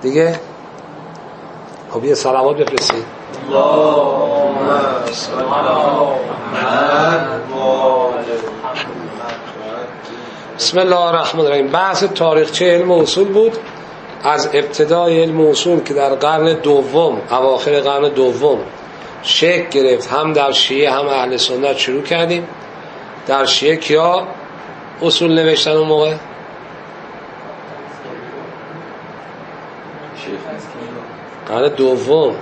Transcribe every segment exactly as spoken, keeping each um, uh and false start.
دیگه خب یه صلوات بفرستید. اللهم صل علی محمد و آل محمد. بسم الله الرحمن الرحیم. بحث تاریخچه علم اصول بود، از ابتدای علم اصول که در قرن دوم، اواخر قرن دوم شکل گرفت، هم در شیعه هم اهل سنت شروع کردیم. در شیعه کیا اصول نوشتن اون موقع؟ قرن دوم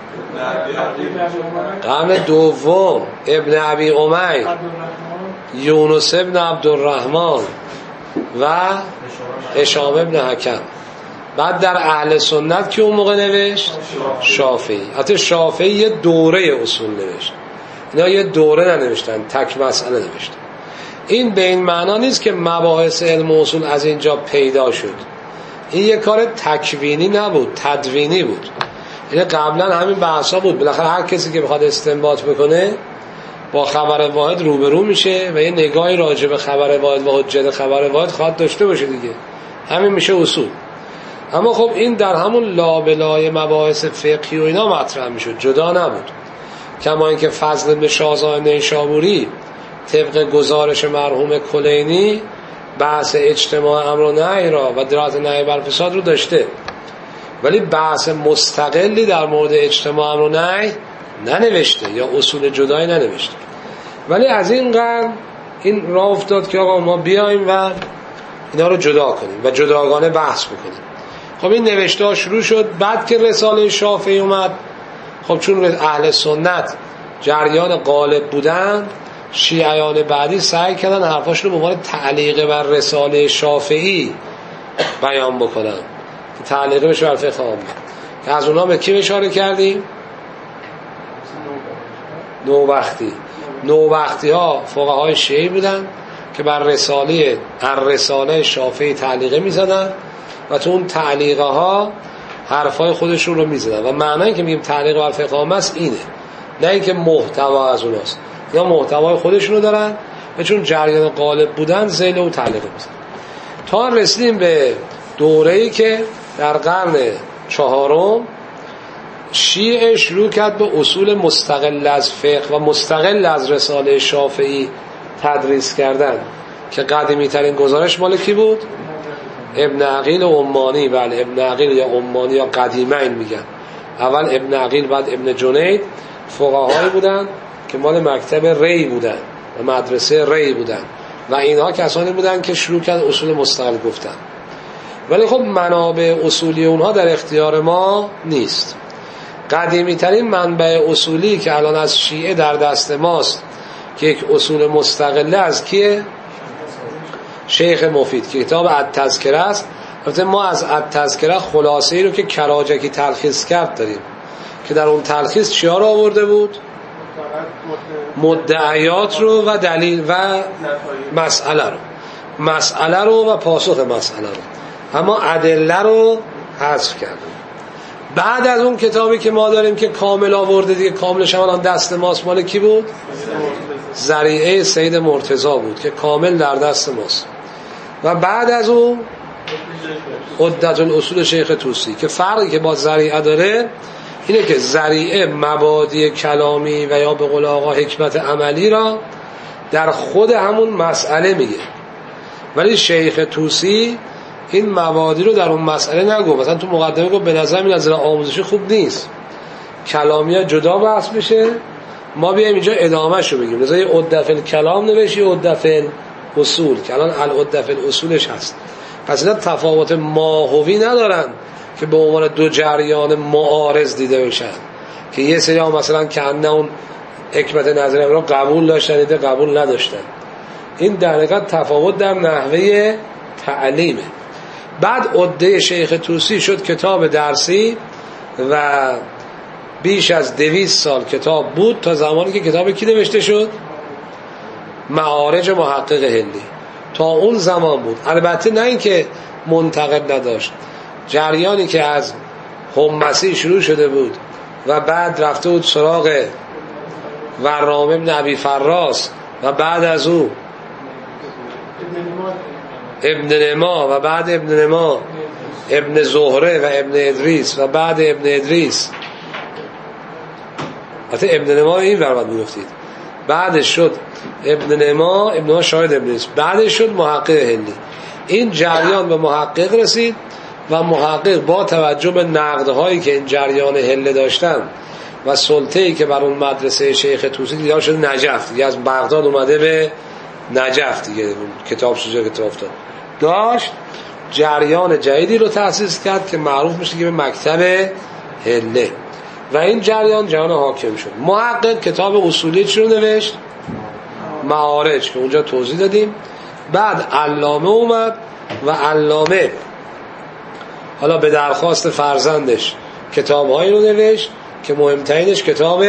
قرن دوم ابن ابی امیه، یونس ابن عبدالرحمن و هشام ابن حکم. بعد در اهل سنت که اون موقع نوشت شافعی. حتی شافعی یه دوره اصول نوشت، اینا یه دوره ننوشتن، تک مسئله نوشتن. این به این معنا نیست که مباحث علم اصول از اینجا پیدا شد، این یه کار تکوینی نبود، تدوینی بود. این قبلا همین بحثا بود. بالاخره هر کسی که بخواد استنباط بکنه با خبر واحد روبرو میشه و یه نگاهی راجع به خبر واحد و حجت خبر واحد خواهد داشته باشه دیگه. همین میشه اصول. اما خب این در همون لابلای مباحث فقهی و اینا مطرح میشد، جدا نبود. کما اینکه فضل بن شاهزاده نیشابوری طبق گزارش مرحوم کلینی بحث اجتماع امر و نهی را و درات نهی بر فساد رو داشته، ولی بحث مستقلی در مورد اجتماع امر و نهی ننوشته یا اصول جدایی ننوشته. ولی از این قرن این راه افتاد که آقا ما بیایم و اینا رو جدا کنیم و جداگانه بحث بکنیم. خب این نوشته ها شروع شد. بعد که رساله شافعی اومد، خب چون اهل سنت جریان غالب بودن، شیعیان بعدی سعی کردن حرفاش رو به عنوان تعلیق بر رساله شافعی بیان بکنن که تعلیق بشه بر فقه عامه. که از اونها به کی اشاره کردیم؟ نوبختی. نوبختی ها فقهای شیعی بودن که بر رساله الرساله شافعی تعلیقه می زدن و تو اون تعلیقه ها حرفای خودشون رو می زدن و معنی که میگیم تعلیق بر فقه عامه است اینه، نه اینکه محتوا از اوناست، یا محتوای خودشون رو دارن و چون جریان غالب بودن ذیل و تعلیقه می زدن. تا رسیدیم به دوره‌ای که در قرن چهارم شیعه شروع کرد به اصول مستقل از فقه و مستقل از رساله شافعی تدریس کردن که قدیمی ترین گزارش مال کی بود؟ ابن عقیل و عمانی. بله، ابن عقیل یا عمانی یا قدیمین میگن. اول ابن عقیل بعد ابن جنید فقهایی بودن که مال مکتب ری بودن و مدرسه ری بودن و اینها کسانی بودن که شروع کرد اصول مستقل گفتن. ولی خب منابع اصولی اونها در اختیار ما نیست. قدیمی ترین منبع اصولی که الان از شیعه در دست ماست که یک اصول مستقله از کیه؟ شیخ مفید که کتاب التذکره است. البته ما از التذکره خلاصه ای رو که کراجکی تلخیص کرد داریم که در اون تلخیص چیا رو آورده بود؟ مدعیات رو و دلیل و مسئله رو مسئله رو و پاسخ مسئله رو، اما ادله رو حذف کرده. بعد از اون کتابی که ما داریم که کامل آورده دیگه، کاملش هم الان دست ماست، مال کی بود؟ ذریعه سید مرتضی بود که کامل در دست ماست. و بعد از اون عدت الاصول شیخ طوسی که فرقی که با ذریعه داره اینه که ذریعه مبادی کلامی و یا به قول آقا حکمت عملی را در خود همون مسئله میگه، ولی شیخ طوسی این مبادی رو در اون مسئله نگو. مثلا تو مقدمه گفت به نظر این نظر آموزشی خوب نیست، کلامی ها جدا بحث بشه، ما بیایم اینجا ادامه شو بگیم. لذا یه عدت الکلام نوشی، عدت الاصول که الان العدت الاصولش هست. پس اینا تفاوت ماهوی ندارن که به عنوان دو جریان معارض دیده بشن که یه سری ها مثلا کنه اون حکمت نظر رو قبول داشتن، ایده قبول نداشتن. این در حقیقت تفاوت در نحوه تعلیمه. بعد عده شیخ طوسی شد کتاب درسی و بیش از دویست سال کتاب بود تا زمانی که کتاب کی نوشته شد؟ معارج محقق هندی. تا اون زمان بود. البته نه اینکه منتقد نداشت، جریانی که از حمصی شروع شده بود و بعد رفته بود سراغ ورام ابن ابی فراس و بعد از او ابن نما و بعد ابن نما ابن زهره و ابن ادریس و بعد ابن ادریس، حتی ابن نما این ور باید میگفتید، بعدش شد ابن نما، ابن نما شاهد ابن ادریس، بعدش شد محقق هندی. این جریان به محقق رسید و محقق با توجه به نقدهایی که این جریان هله داشتن و سلطه‌ای که بر اون مدرسه شیخ توسی دیدار شده نجف دیگه، از بغداد اومده به نجف دیگه، کتاب سوزه کتاب افتاد، داشت جریان جدیدی رو تأسیس کرد که معروف میشه که به مکتب هله و این جریان جریان حاکم شد. محقق کتاب اصولی چی رو نوشت؟ معارج که اونجا توضیح دادیم. بعد علامه اومد و علامه حالا به درخواست فرزندش کتاب‌هایی رو نوشت که مهمترینش کتاب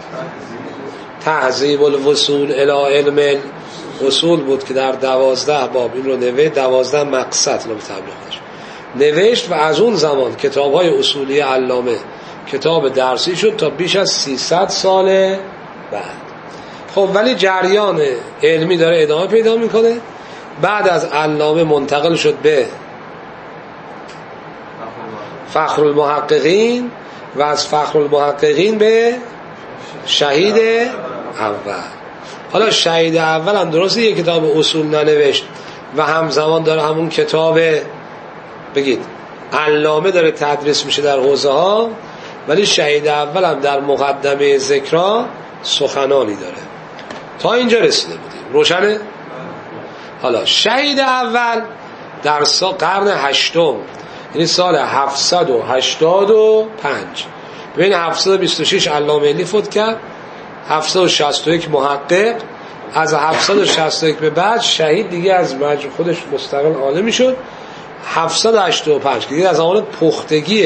تهذیب الوصول الی علم اصول بود که در دوازده باب این رو نوشت، دوازده مقصد رو به تبلیغش نوشت و از اون زمان کتاب‌های اصولی علامه کتاب درسی شد تا بیش از سیصد سال بعد. خب ولی جریان علمی داره ادامه پیدا میکنه. بعد از علامه منتقل شد به فخر المحققین و از فخر المحققین به شهید اول. حالا شهید اول هم درسته یک کتاب اصول ننوشت و همزمان داره همون کتاب بگید علامه داره تدریس میشه در حوزه ها، ولی شهید اول هم در مقدمه ذکرا سخنانی داره. تا اینجا رسیده بودیم، روشنه؟ حالا شهید اول در قرن هشتم، یعنی سال هفتصد و هشتاد و پنج، بین هفتصد و بیست و شش علامه علی فوت کرد، هفتصد و شصت و یک محقق، از هفتصد و شصت و یک به بعد شهید دیگه از مجموع خودش مستقل عالمی شد. هفتصد و هشتاد و پنج که دیگه از آن پختگی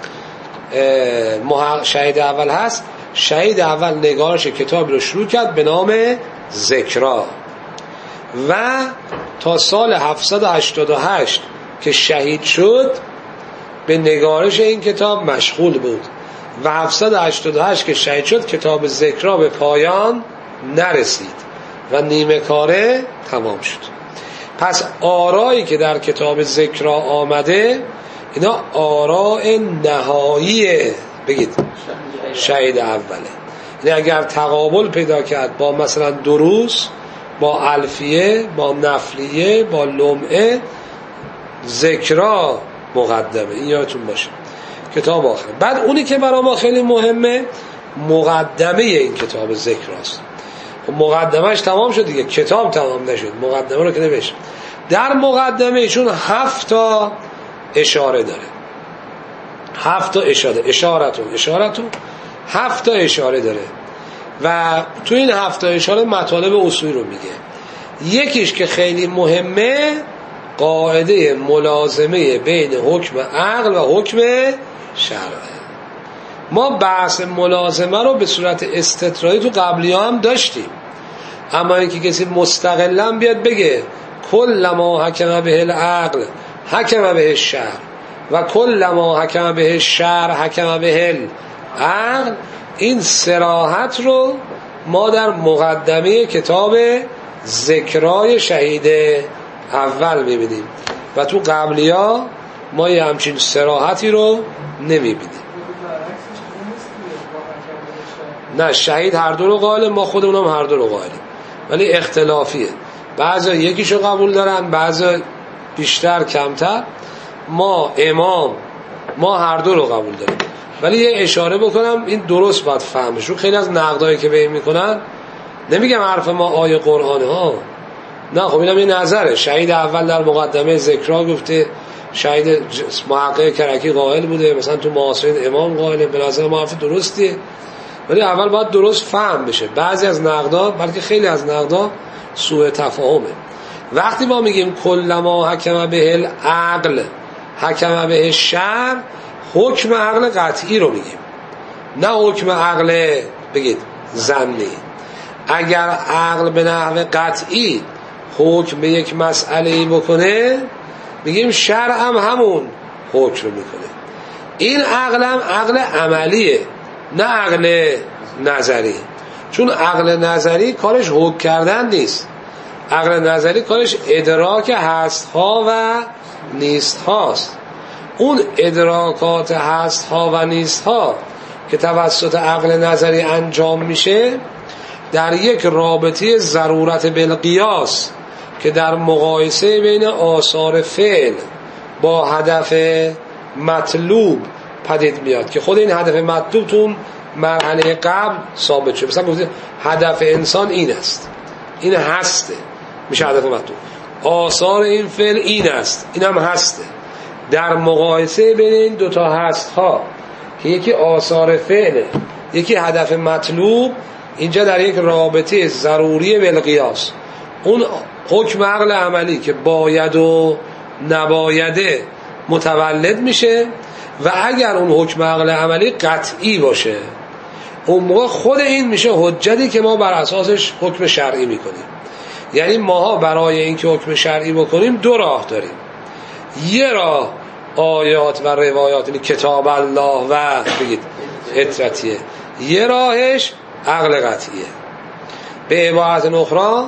شهید اول هست، شهید اول نگارش کتابی رو شروع کرد به نام ذکرا و تا سال هفتصد و هشتاد و هشت که شهید شد به نگارش این کتاب مشغول بود و هفتصد و هشتاد و هشت که شهید شد کتاب ذکرا به پایان نرسید و نیمه کاره تمام شد. پس آرایی که در کتاب ذکرا آمده اینا آراء نهاییه بگید شهید اوله. یعنی اگر تقابل پیدا کرد با مثلا دروس، با الفیه، با نفلیه، با لمعه، ذکرا مقدمه. این یادتون باشه کتاب آخر. بعد اونی که برای ما خیلی مهمه مقدمه این کتاب ذکراست. مقدمهش تمام شد دیگه، کتاب تمام نشد، مقدمه رو که نوشت. در مقدمه ایشون هفت تا اشاره داره، هفت تا اشاره، اشارتون اشارتون هفت تا اشاره داره و تو این هفت تا اشاره مطالب اصولی رو میگه. یکیش که خیلی مهمه قاعده ملازمه بین حکم عقل و حکم شرع. ما بحث ملازمه رو به صورت استطرادی تو قبلی ها هم داشتیم، اما اینکه کسی مستقلا بیاد بگه کل ما حکم به العقل حکم به الشرع و کل ما حکم به الشرع حکم به العقل، این صراحت رو ما در مقدمه کتاب ذکرای شهید اول میبینیم و تو قبلی ها ما یه همچین صراحتی رو نمیبینیم. نه، شهید هر دو رو قائلیم، ما خودمون هم هر دو رو قائلیم، ولی اختلافیه. بعضا یکیشو قبول دارن، بعضا بیشتر کمتر. ما امام ما هر دو رو قبول داریم، ولی یه اشاره بکنم این درست باید فهمش رو. خیلی از نقدایی که به این میکنن، نمیگم حرف ما آیه قرآنه ها، نه، خب اینم یه نظره. شهید اول در مقدمه ذکرها گفته، شهید محقق کرکی قائل بوده، مثلا تو معاصرین امام قائله. به نظر ما حرف درستیه، ولی اول باید درست فهم بشه. بعضی از نقدا، بلکه خیلی از نقدا سوء تفاهمه. وقتی ما میگیم کل ما حکم به العقل حکم به الشرع، حکم عقل قطعی رو میگیم، نه حکم عقل بگید ظنی. اگر عقل به نحو قطعی حکم به یک مسئله بکنه، میگیم شرع هم همون حکم میکنه. این عقل هم عقل عملیه، نه عقل نظری. چون عقل نظری کارش حکم کردن نیست، عقل نظری کارش ادراک هست ها و نیست هاست. اون ادراکات هست ها و نیست ها که توسط عقل نظری انجام میشه در یک رابطه ضرورت بالقیاس که در مقایسه بین آثار فعل با هدف مطلوب پدید میاد که خود این هدف مطلوب تو اون مرحله قبل ثابت شد. مثلا گفتید هدف انسان این است، این هسته، میشه هدف مطلوب. آثار این فعل این است، این هم هسته. در مقایسه بین این دوتا هست ها که یکی آثار فعله یکی هدف مطلوب، اینجا در یک رابطه ضروری بالقیاس اون حکم عقل عملی که باید و نبایده متولد میشه و اگر اون حکم عقل عملی قطعی باشه اون موقع خود این میشه حجتی که ما بر اساسش حکم شرعی میکنیم. یعنی ماها برای اینکه حکم شرعی بکنیم دو راه داریم. یه راه آیات و روایات، یعنی کتاب الله و بگید اطرتیه. یه راهش عقل قطعیه. به عبارت اخرى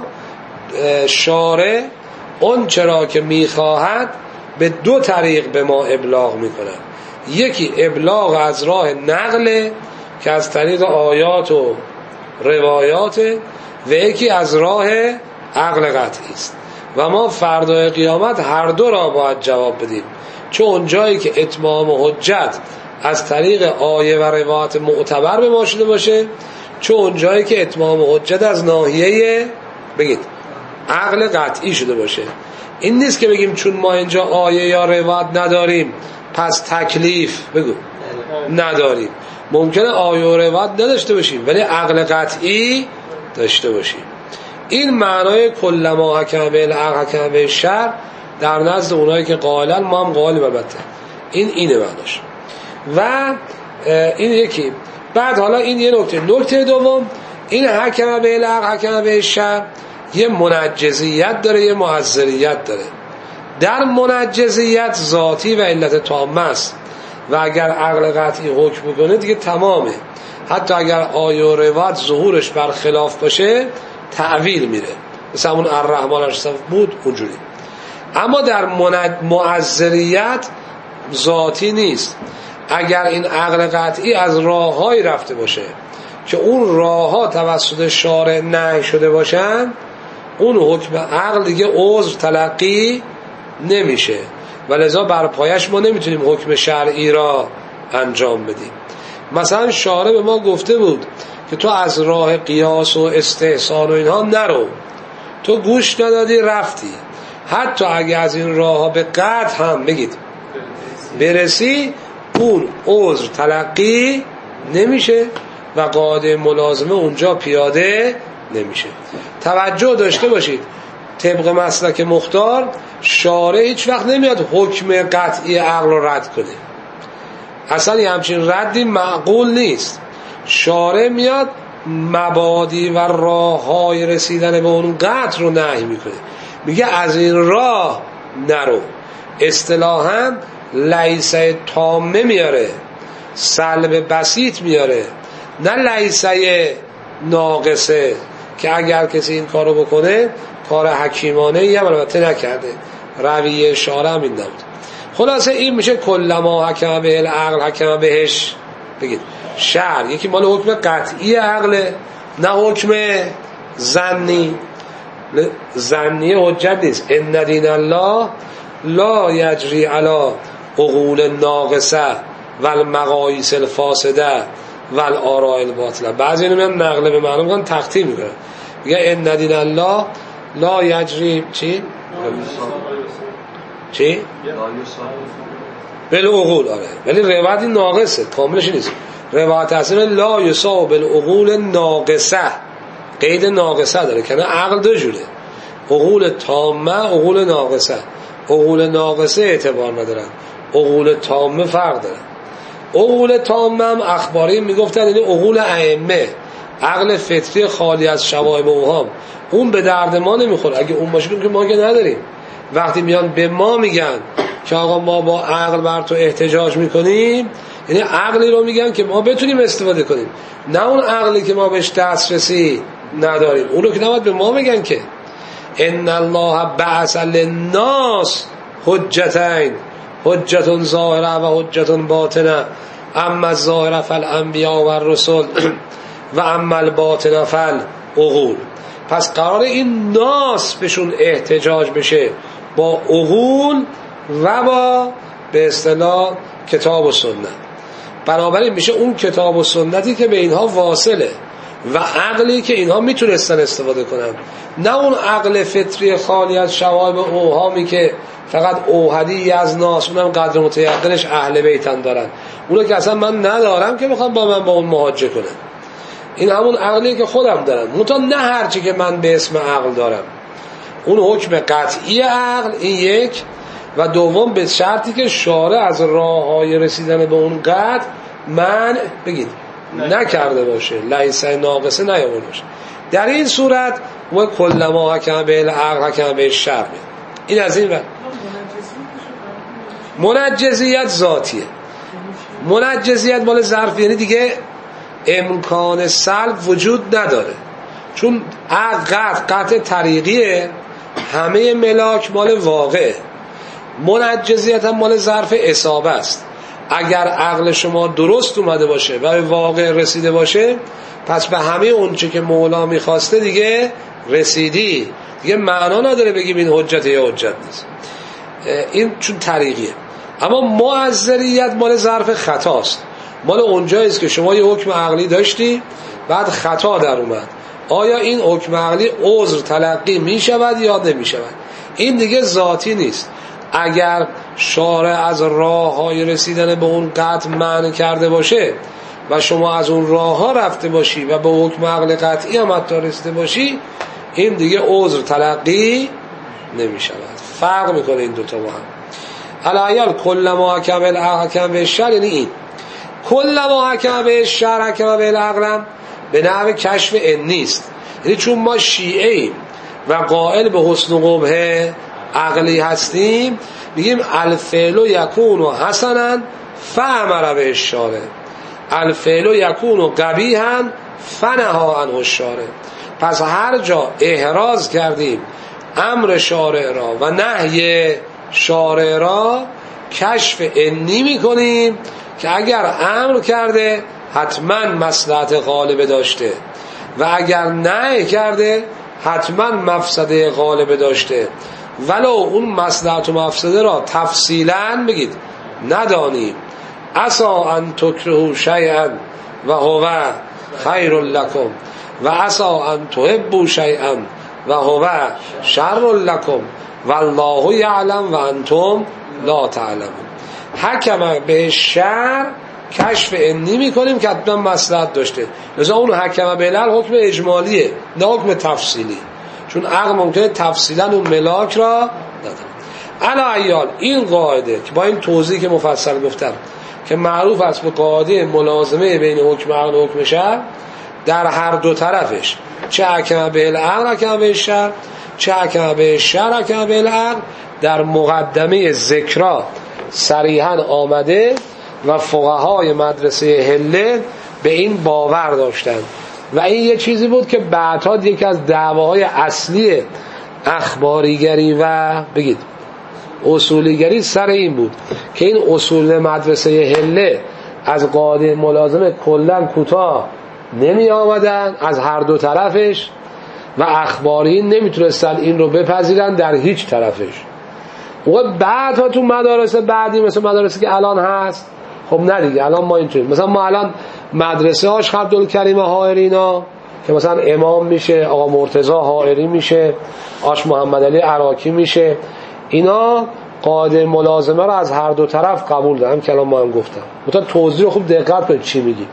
شارع اون چرا که میخواهد به دو طریق به ما ابلاغ میکنه. یکی ابلاغ از راه نقل که از طریق آیات و روایات و یکی از راه عقل قطعی است و ما فردای قیامت هر دو را باید جواب بدیم، چون اون جایی که اتمام و حجت از طریق آیه و روایات معتبر به ما شده باشه، چون اون جایی که اتمام و حجت از ناحیه بگید عقل قطعی شده باشه. این نیست که بگیم چون ما اینجا آیه یا روایت نداریم پس تکلیف بگو نداریم. ممکنه آیه و روایت نداشته باشیم ولی عقل قطعی داشته باشیم. این معنای کلما حکم به العقل حکم به شرع در نزد اونایی که قائلن، ما هم قائلیم البته. این اینه معناش. و این یکی. بعد حالا این یه نکته. نکته دوم، این حکم به العقل حکم به شرع یه منجزیت داره، یه معذریت داره. در منجزیت ذاتی و علت تامه است و اگر عقل قطعی حکم بکنه دیگه تمامه. حتی اگر آیه و روایت ظهورش بر خلاف باشه تعویل میره، مثل همون الرحمن ارشد بود اونجوری. اما در معذریت ذاتی نیست. اگر این عقل قطعی از راههایی رفته باشه که اون راهها توسط شارع نهی شده باشن، اون حکم عقل دیگه عذر تلقی نمیشه و لذا بر پایش ما نمیتونیم حکم شرعی را انجام بدیم. مثلا شارع به ما گفته بود که تو از راه قیاس و استحسان و اینها نرو، تو گوش ندادی رفتی، حتی اگه از این راه ها به قطع هم بگید برسی اون عذر تلقی نمیشه و قاعده ملازمه اونجا پیاده نمیشه. توجه داشته باشید طبق مسلک مختار شارع هیچ وقت نمیاد حکم قطعی عقل رو رد کنه، اصلا یه همچین ردی معقول نیست. شارع میاد مبادی و راه های رسیدن به اون قطع رو نهی میکنه، میگه از این راه نرو. اصطلاحاً لیسه تامه میاره، سلب بسیط میاره، نه لیسه ناقصه که اگر کسی این کارو بکنه کار حکیمانه ای هم البته نکرده. رویه شارع هم این نبود. خلاصه این میشه کلما حکم به العقل حکم بهش بگید شرع. یکی مال حکم قطعی عقله، نه حکم ظنی. ظنی حجت نیست. ان دین الله لا یجری علی عقول ناقصه و المقاییس الفاسده و الاراء الباطله. بعضی اینو میگن نقل به معنی میگن تقطیع میکنن، میگه ان دین الله لا یجری چی؟ چی؟ بالعقول. آره ولی روایت ناقصه، کاملش نیست. روایت اصلا لا یساو بالعقول ناقصه، قید ناقصه داره که نه عقل دو جوره، عقول تامه عقول ناقصه. عقول ناقصه اعتبار ندارن، عقول تامه فرق دارن. عقول تامه هم اخباری میگفتن یعنی عقول ائمه، عقل فطری خالی از شوائب و اوهام، اون به درد ما نمیخوره. اگه اون باشه که ما که نداریم. وقتی میان به ما میگن که آقا ما با عقل بر تو احتجاج میکنیم، یعنی عقلی رو میگن که ما بتونیم استفاده کنیم، نه اون عقلی که ما بهش دسترسی نداریم. اون رو که نباید به ما میگن که ان الله بعث للناس حجتین، حجت ظاهره و حجت باطنه، اما الظاهره فالانبیاء و الرسل و اما الباطنه فالعقول. پس قرار این ناس بهشون احتجاج بشه با عقول و با به اصطلاح کتاب و سنت. بنابراین میشه اون کتاب و سنتی که به اینها واصله و عقلی که اینها میتونستن استفاده کنن، نه اون عقل فطری خالی از شوائب اوهامی که فقط اوحدی از ناس، اونم قدر متیقنش اهل بیتن دارن، اونو که اصلا من ندارم که میخوام با من با اون محاجه کنن. این همون عقلی که خودم دارم، منتها نه هرچی که من به اسم عقل دارم. اون حکم قطعی عقل این یک، و دوم به شرطی که شارع از راههای رسیدن به اون قطع من بگید نکرده باشه، لیسه ناقصه نیاورده باشه. در این صورت و کلما حکم به العقل حکم به الشرع. این از این و منجزیت ذاتیه. منجزیت مال ظرف، یعنی دیگه امکان سلب وجود نداره، چون قطع قطع طریقیه، همه ملاک مال واقعه. منجزیت هم مال ظرف اصابه است. اگر عقل شما درست اومده باشه و به واقع رسیده باشه، پس به همه اون چه که مولا میخواسته دیگه رسیدی، دیگه معنا نداره بگیم این حجت یا حجت نیست. این چون طریقیه. اما معذریت مال ظرف خطاست، مال اونجاییست که شما یه حکم عقلی داشتی بعد خطا در اومد، آیا این حکم عقلی عذر تلقی میشود یا نمیشود؟ این دیگه ذاتی نیست. اگر شارع از راه های رسیدن به اون قطع منع کرده باشه و شما از اون راه ها رفته باشی و به حکم عقل قطعی هم حتی رسیده باشی، این دیگه عذر تلقی نمی شود. فرق میکنه این دوتا با هم. الایال کل ما حکم العقل حکم به الشرع، یعنی این کل ما حکم به الشرع حکم به العقل به نحو کشف این نیست. یعنی چون ما شیعه ایم و قائل به حسن و قبح عقلی هستیم، میگیم الفعل یکون حسنا فامر به الشارع، الفعل یکون قبیحا فنهی عنه الشارع. پس هر جا احراز کردیم امر شارع را و نهی شارع را، کشف انی میکنیم که اگر امر کرده حتما مصلحت غالبه داشته و اگر نهی کرده حتما مفسده غالبه داشته، ولو اون مصلحت و مفسده را تفصیلا بگید ندانیم. عسا ان تکرهوا شیئا و هو خیر لکم و عسا ان تحبوا شیئا و هو شر لکم والله یعلم و انتم لا تعلمون. حکم به شر کشف انی میکنیم که حتما مصلحت داشته، لذا اون حکم به العقل حکم اجمالیه نه حکم تفصیلی، چون عقل ممکنه تفصیلا اون ملاک را نداره. علا ایال این قاعده که با این توضیح که مفصل گفتم که معروف است به قاعده ملازمه بین حکم عقل و حکم شرع، در هر دو طرفش، چه حکم به العقل حکم به شرع، چه حکم به شرع حکم به العقل، در مقدمه ذکرا صریحا آمده و فقهای مدرسه هله به این باور داشتند و این یه چیزی بود که بعدها یکی از دعواهای اصلی اخباریگری و بگید اصولیگری سر این بود که این اصول مدرسه هله از قاعده ملازمه کلن کوتاه نمی آمدن از هر دو طرفش و اخبارین نمیتونستن این رو بپذیرن در هیچ طرفش. و بعدها تو مدارس بعدی مثل مدارسی که الان هست، خب نه دیگه الان ما اینطوریم، مثلا ما الان مدرسه هاش عبدالکریم حائرینا که مثلا امام میشه، آقا مرتضی حائری میشه، آش محمد علی عراقی میشه، اینا قاعده ملازمه رو از هر دو طرف قبول دارم که الان ما هم گفتم. مثلا توضیح رو خوب دقت کنید چی میگی.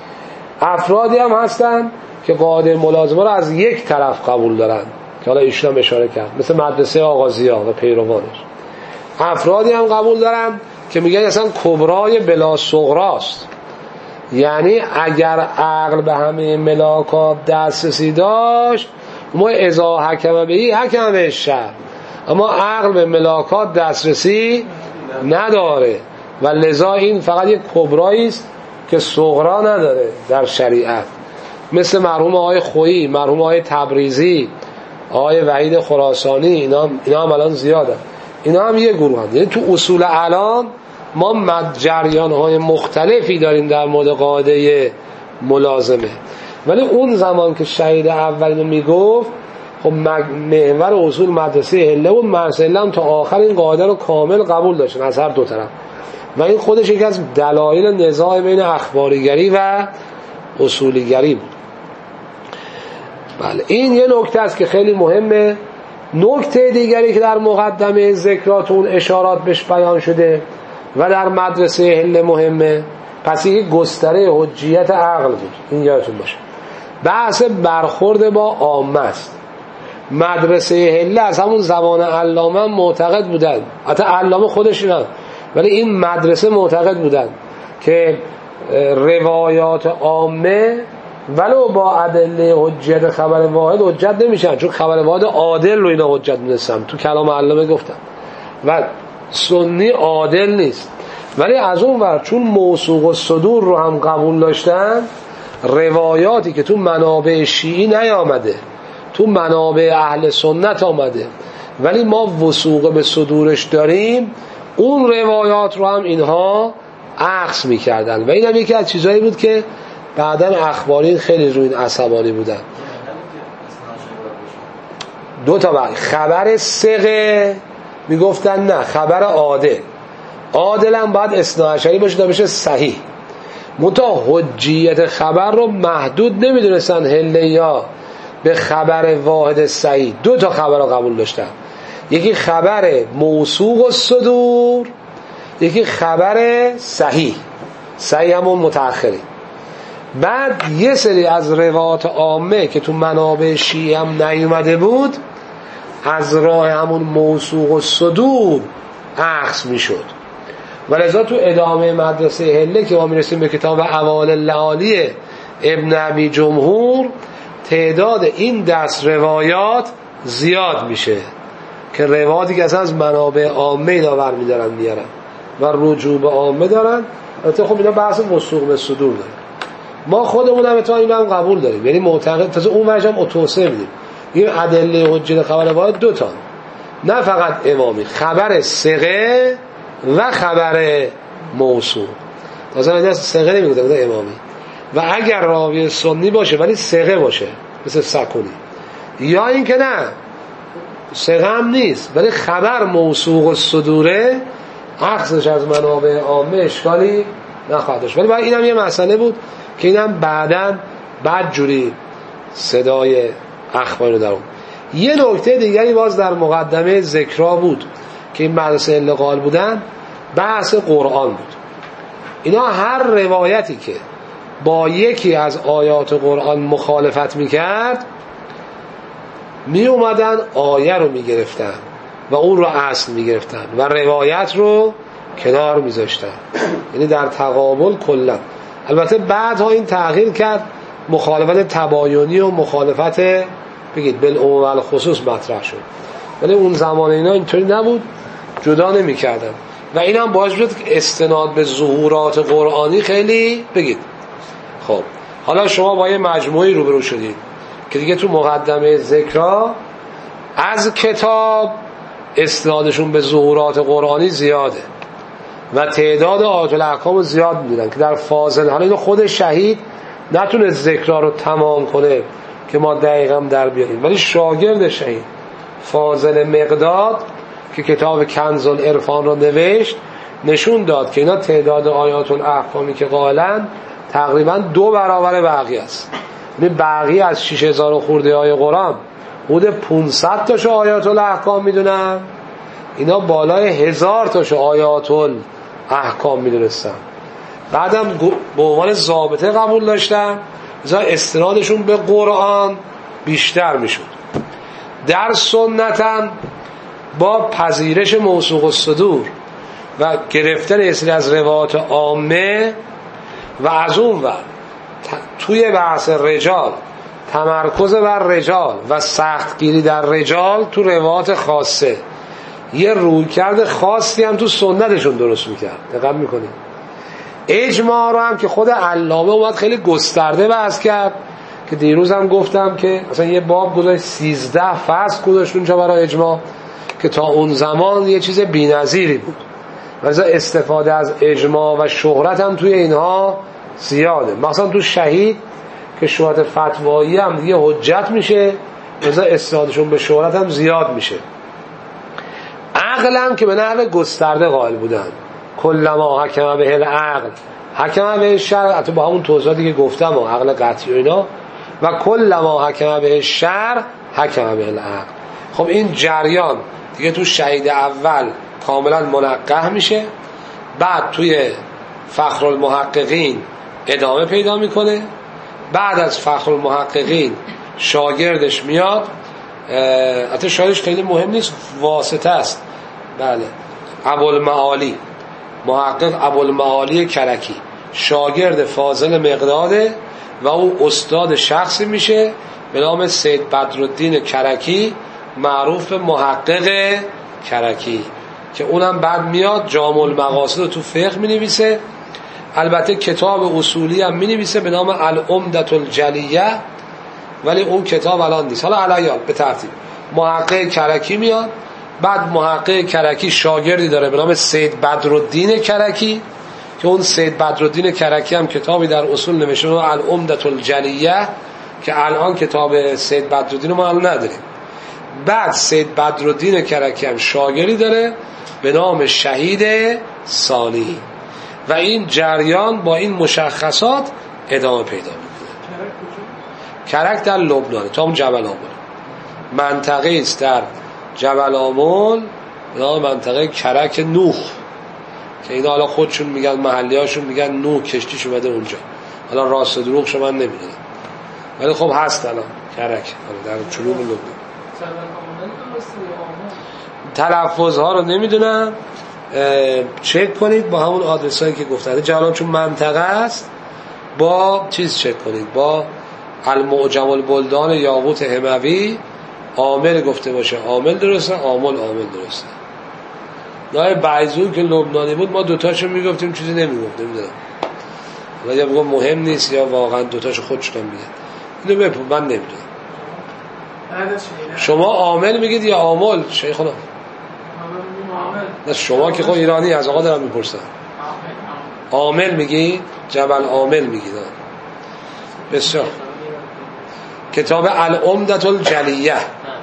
افرادی هم هستن که قاعده ملازمه رو از یک طرف قبول دارن که حالا ایشون هم اشاره کرد، مثل مدرسه آغازیا و پیروانش. افرادی هم قبول دارن که میگن اصلا کبرای بلا صغراست، یعنی اگر عقل به همه ملاکات دسترسی داشت ما اذا حکم بهی حکم به شرع، اما عقل به ملاکات دسترسی نداره و لذا این فقط یک کبرایی است که صغرا نداره در شریعت، مثل مرحوم آقای خویی، مرحوم آقای تبریزی، آقای وحید خراسانی، اینا اینا هم الان زیاده. اینا هم یه گروه هم. یعنی تو اصول الان ما جریان های مختلفی داریم در مورد قاعده ملازمه، ولی اون زمان که شهید اولینو میگفت خب محور اصول مدرسه هله و مدرسه هله هم تا آخر این قاعده رو کامل قبول داشتن از هر دو طرف و این خودش یکی از دلایل نزاع بین اخباریگری و اصولیگری بود. بله این یه نکته است که خیلی مهمه. نکته دیگری که در مقدمه ذکراتون اشارات بهش بیان شده و در مدرسه هله مهمه، پس یک گستره حجیت عقل بود، این یادتون باشه. بحث برخورد با عامه است. مدرسه هله از همون زمان علامه معتقد بودن، حتی علامه خودش نه، ولی این مدرسه معتقد بودن که روایات عامه ولو با ادله حجیت خبر واحد حجت نمیشن، چون خبر واحد عادل رو اینا حجت می‌دونستن. تو کلام علامه گفتم و سنی عادل نیست، ولی از اون ور چون موثوق الصدور رو هم قبول داشتن، روایاتی که تو منابع شیعی نیامده تو منابع اهل سنت آمده ولی ما وثوق به صدورش داریم، اون روایات رو هم اینها اخذ میکردن و این هم یکی از چیزهایی بود که بعدن اخبارین خیلی روی این عصبانی بودن. دو تا بقیه خبر ثقه میگفتن نه، خبر عادل عادل هم باید اثنا عشری باشه تا بشه صحیح. منتها حجیت خبر رو محدود نمیدونستن هله یا به خبر واحد صحیح. دو تا خبر رو قبول داشتن، یکی خبر موثوق الصدور، یکی خبر صحیح. صحیح همون متأخری. بعد یه سری از روایات عامه که تو منابع شیعه هم نیومده بود از راه همون موثوق الصدور اخذ میشد و لذا تو ادامه مدرسه هله که ما میرسیم به کتاب اوائل اللآلی ابن ابی جمهور، تعداد این دست روایات زیاد میشه که روایاتی که اصلا از منابع عامه اینا برمیدارن میارن و رجوع به عامه دارن. البته خب اینا بحث موثوق به صدور داره. ما خودمون هم تا اینا هم قبول داریم، یعنی معتقد تازه اون وجه هم اتوسه میدیم. این ادله حجیت خبر واحد دو تا، نه فقط امامی، خبر ثقه و خبر موثوق. تازه من از ثقه نمیگم، گفتم امامی. و اگر راوی سنی باشه ولی ثقه باشه مثل سکونی، یا این که نه ثقه هم نیست ولی خبر موثوق الصدوره، اخذش از منابع عامه اشکالی نخواهد داشت. ولی باید اینم یه مسئله بود که اینم بعداً بعد جوری صدای اخبار رو دارم. یه نکته دیگری باز در مقدمه ذکرها بود که این مدرسه اللقال بودن، بحث قرآن بود. اینا هر روایتی که با یکی از آیات قرآن مخالفت میکرد می اومدن آیه رو میگرفتن و اون رو اصل میگرفتن و روایت رو کنار میذاشتن، یعنی در تقابل کلا. البته بعدها این تغییر کرد، مخالفت تباینی و مخالفت بگید بالعموم و الخصوص مطرح شد، ولی اون زمان اینا اینطوری نبود، جدا نمیکردن و این هم باعث شد که استناد به ظهورات قرآنی خیلی بگید. خب حالا شما با یه مجموعی روبرو شدید که دیگه تو مقدمه ذکرها از کتاب استنادشون به ظهورات قرآنی زیاده و تعداد آیات الاحکام زیاد میدونن که در فاضل، حالا اینو خود شهید نتونه ذکرها رو تمام کنه که ما دقیقا در بیاریم، ولی شاگرد شهید فاضل مقداد که کتاب کنز العرفان رو نوشت نشون داد که اینا تعداد آیات الاحکامی که قائلن تقریبا دو برابر بقیه است. یعنی بقیه از شش هزار خورده آیه قرآن حدود پانصد تاشو آیات الاحکام میدونن، اینا بالای هزار تاشو آیات الاحکام میدونستن. بعدم به عنوان ضابطه قبول داشتن، مثلا استنادشون به قرآن بیشتر میشد. در سنتن با پذیرش موثوق الصدور و گرفتن اصلی از روایات عامه و از اون ور توی بحث رجال تمرکز بر رجال و سختگیری در رجال تو روایات خاصه، یه رویکرد خاصی هم تو سنتشون درست میکرد. دقت میکنید اجماع رو هم که خود علامه اومد خیلی گسترده بحث کرد که دیروز هم گفتم که مثلا یه باب گذاشت سیزده فصل گذاشت اونجا برای اجماع که تا اون زمان یه چیز بی‌نظیری بود. مثلا استفاده از اجماع و شهرت هم توی اینها زیاده، مثلا تو شهید که شهادت فتوایی هم دیگه حجت میشه، مثلا استفادهشون به شهرت هم زیاد میشه. عقل هم که به نحو گسترده قائل بودن، کلما حکم به العقل حکم به الشرع، حتی با همون توضیحاتی که گفتم و عقل قطعی و اینا، و کلما حکم به الشرع حکم به العقل. خب این جریان دیگه تو شهید اول کاملا منقح میشه، بعد توی فخر المحققین ادامه پیدا میکنه، بعد از فخر المحققین شاگردش میاد، حتی شاگردش خیلی مهم نیست، واسطه است، بله، ابوالمعالی، محقق ابوالمعالی کرکی شاگرد فاضل مقداده و او استاد شخصی میشه به نام سید بدرالدین کرکی، معروف به محقق کرکی، که اونم بعد میاد جامع المقاصد رو تو فقه می نویسه. البته کتاب اصولی هم می نویسه به نام العمدة الجلیه، ولی اون کتاب الان نیست. حالا علیان به ترتیب محقق کرکی میاد، بعد محقق کرکی شاگردی داره به نام سید بدرالدین کرکی، که اون سید بدرالدین کرکی هم کتابی در اصول نوشته به نام العمدة الجلیه که الان کتاب سید بدرالدین ما الان نداریم. بعد سید بدرالدین کرکی هم شاگردی داره به نام شهید ثانی و این جریان با این مشخصات ادامه پیدا میکنه. کرک در لبنان، تا اون جبل آمل منطقه است در جبل آمل به نام منطقه کرک نوح، که اینا حالا خودشون میگن، محلی هاشون میگن نوح کشتیش اومده اونجا، حالا راست و دروغشو من نمیدونم، ولی خب هست الان کرک در جنوب لبنان. تلفظ ها رو نمیدونم، چک کنید با همون آدرس هایی که گفتم. جلال چون منطقه است با چیز چک کنید، با المعجم البلدان یاقوت هموی عامل گفته باشه عامل درسته، عامل عامل درسته. نای بعضون که لبنانی بود ما دوتاشو میگفتیم چیزی نمیگفتیم، نمیدونم حالا یا بگم مهم نیست یا واقعا دوتاشو خودشون میگن، اینو بپرد من نمیدونم. شما عامل میگید یا عامل شیخنا؟ نه شما که خود ایرانی از آقا دارم میپرسن. عامل میگید؟ جبل عامل میگید؟ بسیار. کتاب العمدة الجلیه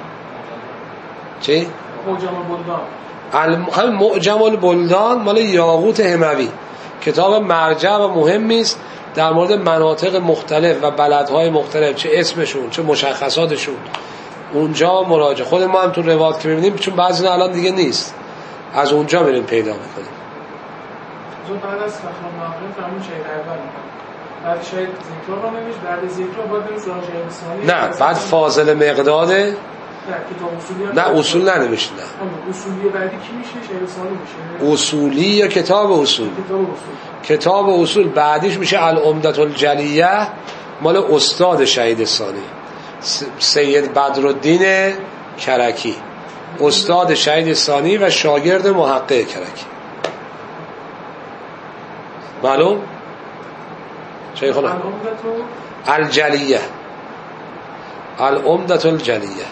چی؟ معجم البلدان. همین معجم البلدان مال یاقوت هموی، کتاب مرجع و مهمی است در مورد مناطق مختلف و بلدهای مختلف، چه اسمشون چه مشخصاتشون، اونجا مراجعه. خود ما هم تو روایت که می‌بینیم، چون بعضی الان دیگه نیست، از اونجا میریم پیدا می‌کنیم. تو بعد از فخر المحققین فرمون شهید اول بعد شهید ذکر رو نمیش، بعد ذکر بعد بریم سراغ شهید ثانی. نه بعد فاضل مقداده. نه کتاب اصولی نه اصول ننوشته. نه اصولی بعدی کی میشه؟ شهید ثانی میشه. اصولی یا کتاب اصول؟ کتاب اصول. کتاب اصول بعدیش میشه العمدة الجلیه مال استاد شهید ثانی سید بدرالدین کرکی، استاد شهید ثانی و شاگرد محقق کرکی. معلوم؟ شیخنا الجلیه العمدة الجلیه.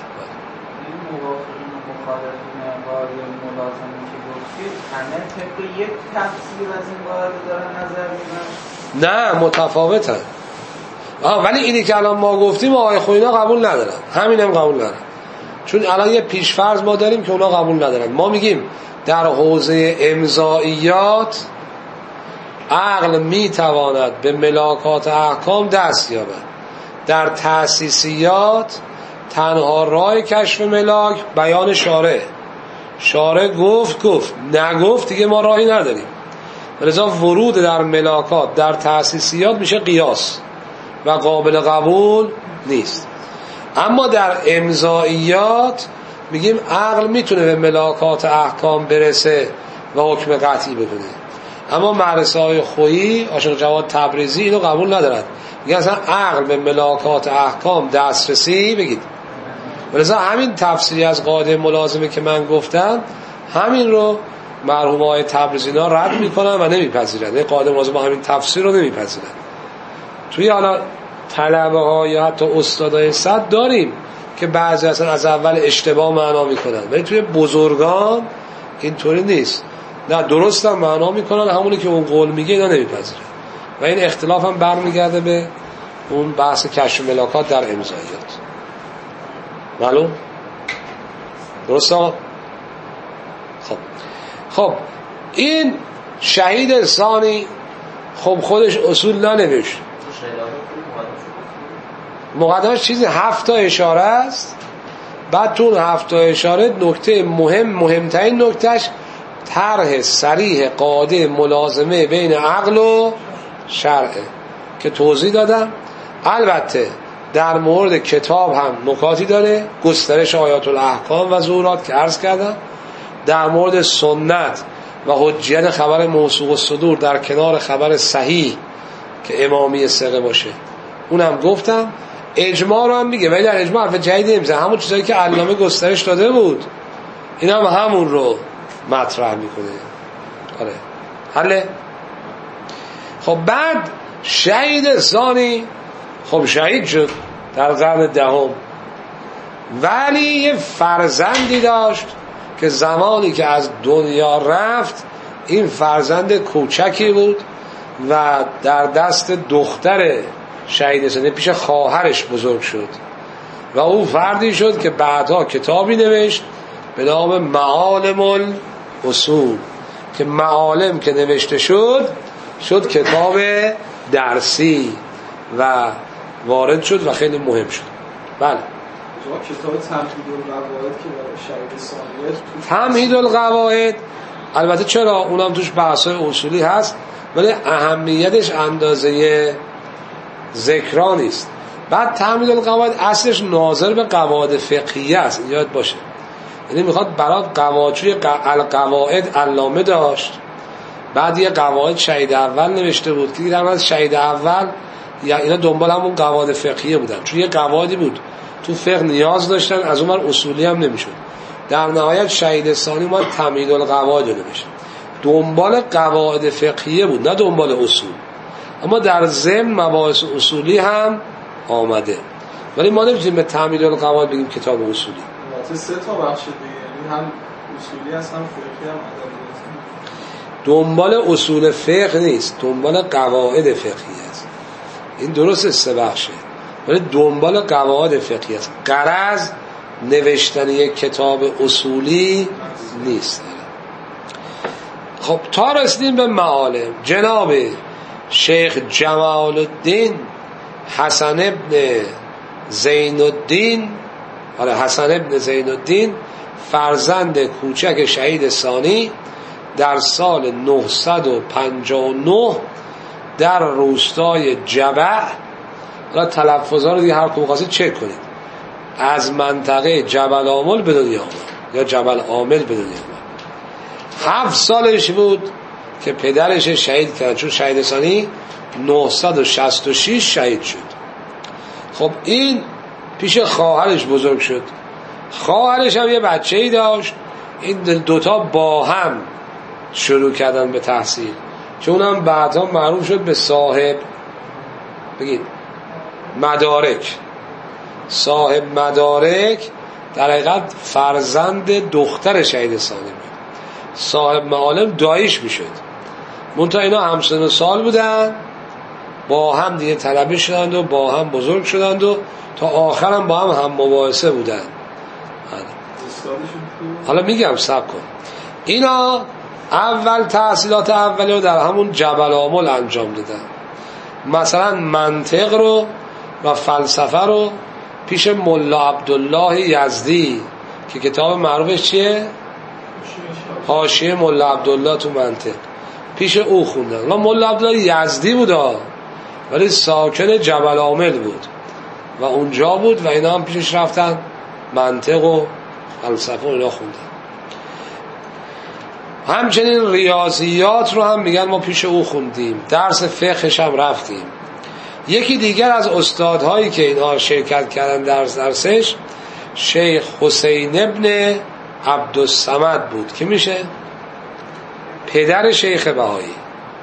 همه طبق یک تفسیر از این قاعده دارن نظر میدن؟ نه متفاوتن. آه ولی اینی که الان ما گفتیم آقای خوینا قبول ندارن، همین هم قبول ندارن، چون الان یه پیشفرض ما داریم که اونا قبول ندارن. ما میگیم در حوزه امضائیات عقل میتواند به ملاکات احکام دست یابد، در تأسیسیات تنها راه کشف ملاک بیان شارع، شارع گفت گفت نگفت دیگه ما راهی نداریم، لذا ورود در ملاکات در تأسیسیات میشه قیاس و قابل قبول نیست. اما در امضائیات میگیم عقل میتونه به ملاکات احکام برسه و حکم قطعی بکنه. اما مدرسه های خویی عاشق جواد تبریزی اینو قبول ندارد، میگن اصلا عقل به ملاکات احکام دسترسی بگید. ولذا همین تفسیری از قاعده ملازمه که من گفتم همین رو مرحوم های تبریزی ها رد میکنن و نمیپذیرن. این قاعده ملازمه همین تفسیر رو نمیپذیرن. توی حالا طلبه ها یا حتی استادای صد داریم که بعضی اصلا از اول اشتباه معنا میکنن، ولی توی بزرگان اینطوری نیست، نه درست هم معنا میکنن، همونی که اون قول میگه اینا نمیپذیرن. و این اختلاف هم برمیگرده به اون بحث کشف ملاکات در امضایات. معلوم؟ درست ها؟ خب خب این شهید ثانی خب خودش اصول ننوشت، مقدمش چیزی هفت تا اشاره است. بعد تو اون هفت تا اشاره نکته مهم مهمترین نکتهش طرح صریح قاعده ملازمه بین عقل و شرعه که توضیح دادم. البته در مورد کتاب هم نکاتی داره، گسترش آیات الاحکام و ظهورات که عرض کردم، در مورد سنت و حجیت خبر موثوق الصدور در کنار خبر صحیح که امامی ثقه باشه اونم گفتم. اجماع رو هم میگه، ولی در اجماع حرف جدیدی نمیزنه، همون چیزایی که علامه گسترش داده بود این هم همون رو مطرح میکنه. آره حله. خب بعد شهید ثانی خب شهید شد در قرن دهم، ولی یه فرزندی داشت که زمانی که از دنیا رفت این فرزند کوچکی بود و در دست دختر شهید ثانی پیش خواهرش بزرگ شد و او فردی شد که بعدها کتابی نوشت به نام معالم الاصول که معالم که نوشته شد شد کتاب درسی و وارد شد و خیلی مهم شد. بله کتاب تمهید القواعد که برای شهید ثانی تمهید القواعد البته چرا اونم توش بحث‌های اصولی هست ولی اهمیتش اندازه ذکرا نیست. بعد تمهید القواعد اصلش ناظر به قواعد فقهیه است، یاد باشه، یعنی میخواد برای قواعد القواعد علامه داشت، بعد یه قواعد شهید اول نوشته بود که در از شهید اول یا اینا دنبال همون قواعد فقهیه بودن، چون یه قواعدی بود تو فقه نیاز داشتن، از اون ور اصولی هم نمیشد. در نهایت شهید ثانی ما تمهید القواعد رو نوشت، دنبال قواعد فقهیه بود نه دنبال اصول، اما در ضمن مباحث اصولی هم آمده، ولی ما نمیتونیم به تمهید القواعد بگیم کتاب اصولی. البته سه تا بخش دیگه، یعنی هم اصولی هست هم فقهی هم ادبی. دنبال اصول فقه نیست، دنبال قواعد فقهی است. این درست سه بخشه ولی دنبال قواعد فقهی است. غرض نوشتن یک کتاب اصولی نیست. خب تا رسیدیم به معالم. جناب شیخ جمال الدین حسن ابن زین الدین آره حسن ابن زین الدین فرزند کوچک شهید ثانی در سال نهصد و پنجاه و نه در روستای جبع، حالا تلفظا رو دیگه هر کدوم خواستید چک کنید، از منطقه جبل عامل به دنیا آمد یا جبل عامل به دنیا آمد. هفت سالش بود که پدرش شهید کرد، چون شهید ثانی نهصد و شصت و شش شهید شد. خب این پیش خواهرش بزرگ شد، خواهرش هم یه بچه‌ای داشت، این دوتا با هم شروع کردن به تحصیل، چون هم بعدها معروف شد به صاحب بگید مدارک. صاحب مدارک در حقیقت فرزند دختر شهید ثانی بود، صاحب معالم دایش میشد. منتها اینا همسن و سال بودن، با هم دیگه طلبه شدند و با هم بزرگ شدند و تا آخر هم با هم هم مباحثه بودن. حالا میگم صبر کن. اینا اول تحصیلات اولی رو در همون جبل عامل انجام دادن، مثلا منطق رو و فلسفه رو پیش ملا عبدالله یزدی که کتاب معروفش چیه؟ حاشیه ملا عبدالله تو منطق، پیش او خوندن. و ملا عبدالله یزدی بود ولی ساکن جبل عامل بود و اونجا بود و اینا هم پیشش رفتن منطق و فلسفه و اینا خوندن. همچنین ریاضیات رو هم میگن ما پیش او خوندیم، درس فقهش هم رفتیم. یکی دیگر از استادهایی که اینها شرکت کردن در درسش شیخ حسین ابن عبدالصمد بود که میشه پدر شیخ بهایی،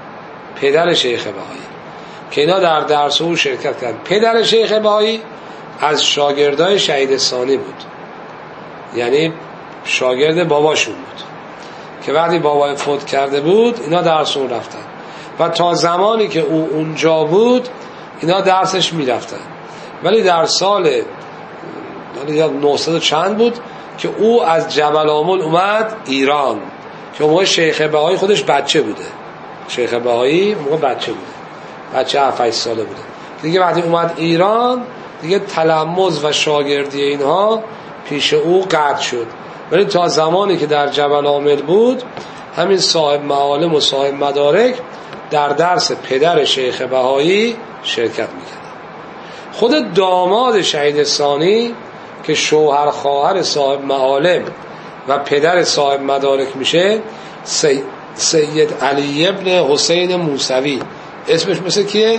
پدر شیخ بهایی که اینا در درس او شرکت کردن. پدر شیخ بهایی از شاگردای شهید ثانی بود، یعنی شاگرد باباشون بود که وقتی بابا فوت کرده بود اینا درس اون رفتن و تا زمانی که او اونجا بود اینا درسش میرفتن. ولی در سال یا نهصد چند بود که او از جبل آمل اومد ایران که اون موقع شیخ بهایی خودش بچه بوده. شیخ بهایی اون موقع بچه بوده، بچه هفت هشت ساله بوده دیگه. وقتی اومد ایران دیگه تلمذ و شاگردی اینها پیش او قطع شد. ولی تا زمانی که در جبل آمل بود همین صاحب معالم و صاحب مدارک در درس پدر شیخ بهایی شرکت میکرد. خود داماد شهید ثانی که شوهر خواهر صاحب معالم و پدر صاحب مدارک میشه سی... سید علی ابن حسین موسوی. اسمش مثل کیه؟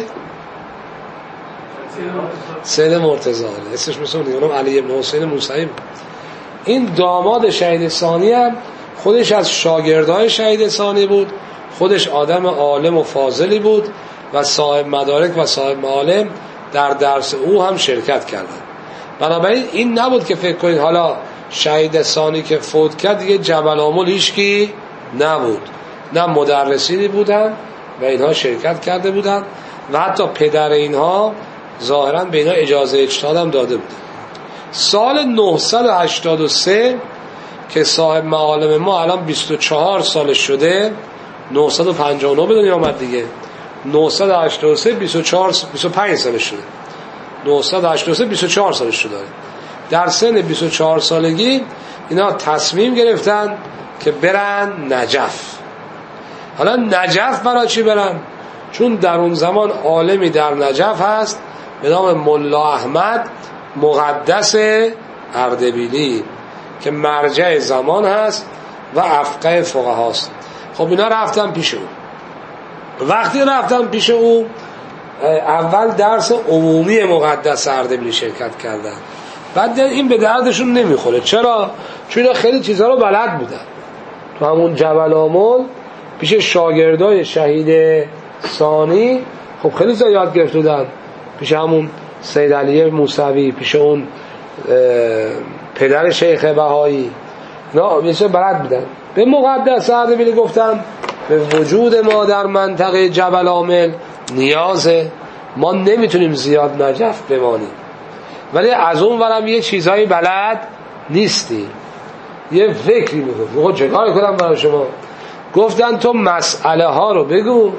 سید مرتضی. اسمش مثل اون علی ابن حسین موسوی. این داماد شهید ثانی هم خودش از شاگردای شهید ثانی بود، خودش آدم عالم و فاضلی بود و صاحب مدارک و صاحب معالم در درس او هم شرکت کردند. بنابراین این نبود که فکر کنید حالا شهید ثانی که فوت کرد دیگه جبل آمل هیچکی نبود، نه مدرسینی بودن و اینها شرکت کرده بودن و حتی پدر اینها ظاهرا به اینها اجازه اجتهاد هم داده بود. سال نهصد و هشتاد و سه که صاحب معالم ما الان بیست و چهار سالش شده، نهصد و پنجاه و نه به دنیا آمد دیگه، نهصد و هشتاد و سه بیست و چهار بیست و پنج سالش شده، نهصد و هشتاد و سه بیست و چهار سالش شده. در سن بیست و چهار سالگی اینا تصمیم گرفتن که برن نجف. حالا نجف برای چی برن؟ چون در اون زمان عالمی در نجف هست به نام ملا احمد مقدس اردبیلی که مرجع زمان هست و افقه فقها هست. خب اینا رفتن پیش او. وقتی رفتن پیش او اول درس عمومی مقدس اردبیلی شرکت کردن، بعد این به دردشون نمیخوره. چرا؟ چون اینا خیلی چیزها رو بلد بودن. تو همون جبل آمل پیش شاگردای شهید ثانی خب خیلی زیاد یاد گرفتن، پیش همون سید علی موسوی، پیش اون پدر شیخ بهایی، نه میشه بلد بودن. به مقدس اردبیلی گفتن به وجود ما در منطقه جبل آمل نیازه، ما نمیتونیم زیاد نجف بمانیم ولی از اون ورم یه چیزایی بلد نیستی، یه فکری میکنم میخواد چه کار کنم برای شما. گفتن تو مسئله ها رو بگو،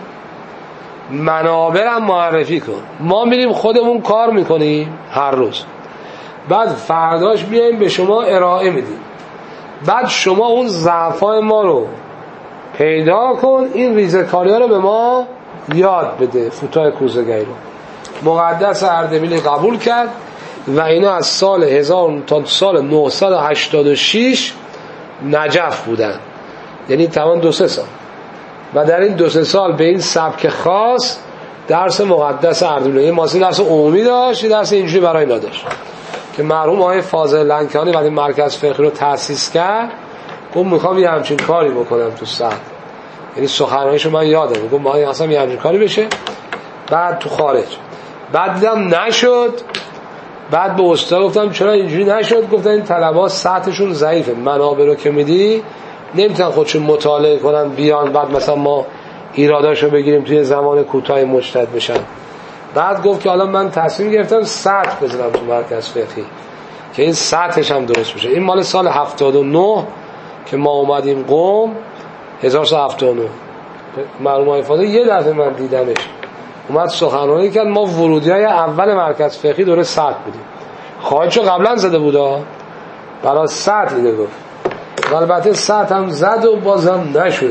منابرم معرفی کن، ما میریم خودمون کار میکنیم هر روز، بعد فرداش بیایم به شما ارائه میدیم، بعد شما اون ضعفای ما رو پیدا کن، این ریزکاری ها رو به ما یاد بده. فوتای کوزه‌گری رو مقدس اردبیلی قبول کرد و اینا از سال هزار تا سال نهصد و هشتاد و شش نجف بودن، یعنی تمام دو سه سال. و در این دو سه سال به این سبک خاص درس مقدس اردبیلی، یه ماسی درس عمومی داشت، یه درس اینجوری برای اینا داشت که مرحوم آقای فاضل لنکانی وقتی مرکز فقهی رو تأسیس کرد گفت میخوام یه همچین کاری بکنم تو سطح، یعنی سخنرانیشو من یادم، گفت ما اصلا یه همچین کاری بشه. بعد تو خارج بعد دیدم نشد، بعد به استاد گفتم چرا اینجوری نشد؟ گفتن این طلبات سطحشون ضعیفه، منابع رو که میدی نمیتونن خودشون مطالعه کنن بیان بعد مثلا ما ایراداشو بگیریم توی زمان کوتاه مجتهد بشن. بعد گفت که حالا من تصمیم گرفتم سطح بزنم تو مرکز فقهی که این سطحش هم درست بشه. این مال سال هفتاد و نه که ما اومدیم قم، هزار و سیصد و هفتاد و نه مرحوم آقای فاضل یه دفعه من دیدمش اومد سخنرانی کرد. ما ورودی های اول مرکز فقهی دوره سطح بودیم، خواهدشو قبلا زده بودا برای سطح دیده گفت، البته سطح هم زد و بازم نشد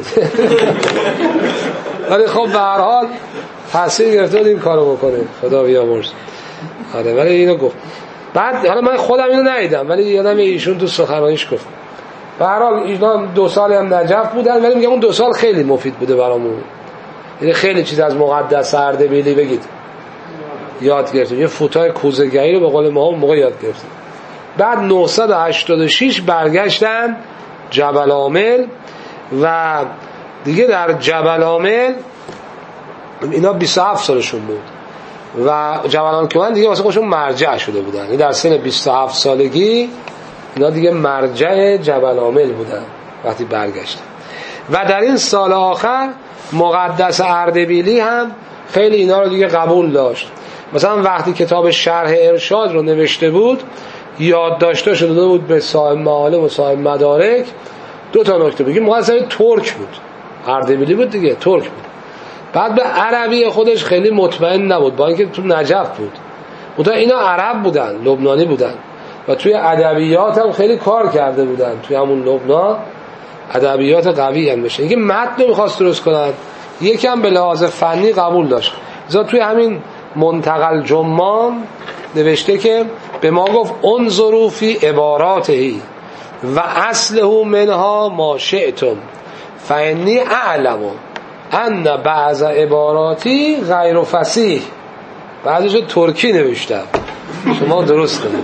ولی خب به هر حال تصمیم گرفته بود این کارو بکنه، خدا بیامرز. آره ولی اینو گفت. بعد حالا من خودم اینو ندیدم ولی یادم ایشون تو سخنرانیش گفت. به هر حال اینا دو سال هم نجف بودن ولی میگم اون دو سال خیلی مفید بوده برامون، یعنی خیلی چیز از مقدس اردبیلی بگید یاد گرفتیم، یه فوتای کوزه‌گری رو به قول ما اون موقع یاد گرفتیم. بعد نهصد و هشتاد و شش برگشتن جبل آمل و دیگه در جبل آمل اینا بیست و هفت سالشون بود و جوانان که من دیگه واسه خودشون مرجع شده بودن. یعنی در سن بیست و هفت سالگی اینا دیگه مرجع جبل عامل بودن وقتی برگشتن. و در این سال آخر مقدس اردبیلی هم خیلی اینا رو دیگه قبول داشت. مثلا وقتی کتاب شرح ارشاد رو نوشته بود یادداشت‌ها شده بود به صاحب معالم و صاحب مدارک. دو تا نکته بگیم، مقدس ترک بود، اردبیلی بود دیگه، ترک بود. بعد به عربی خودش خیلی مطمئن نبود، با اینکه تو نجف بود. اونتا اینا عرب بودن، لبنانی بودن و توی ادبیات هم خیلی کار کرده بودن. توی همون لبنان ادبیات قوی هم بشه. اینکه متن رو می‌خواست درست کنن، یکم به لحاظ فنی قبول داشت. لذا توی همین منتقل جمان نوشته که به ما گفت انظروا فی عباراته و اصله منها ما شئتم فانی اعلم ان بعض عباراتی غیر فصیح. بعضیش ترکی نوشتم، شما درست کنید.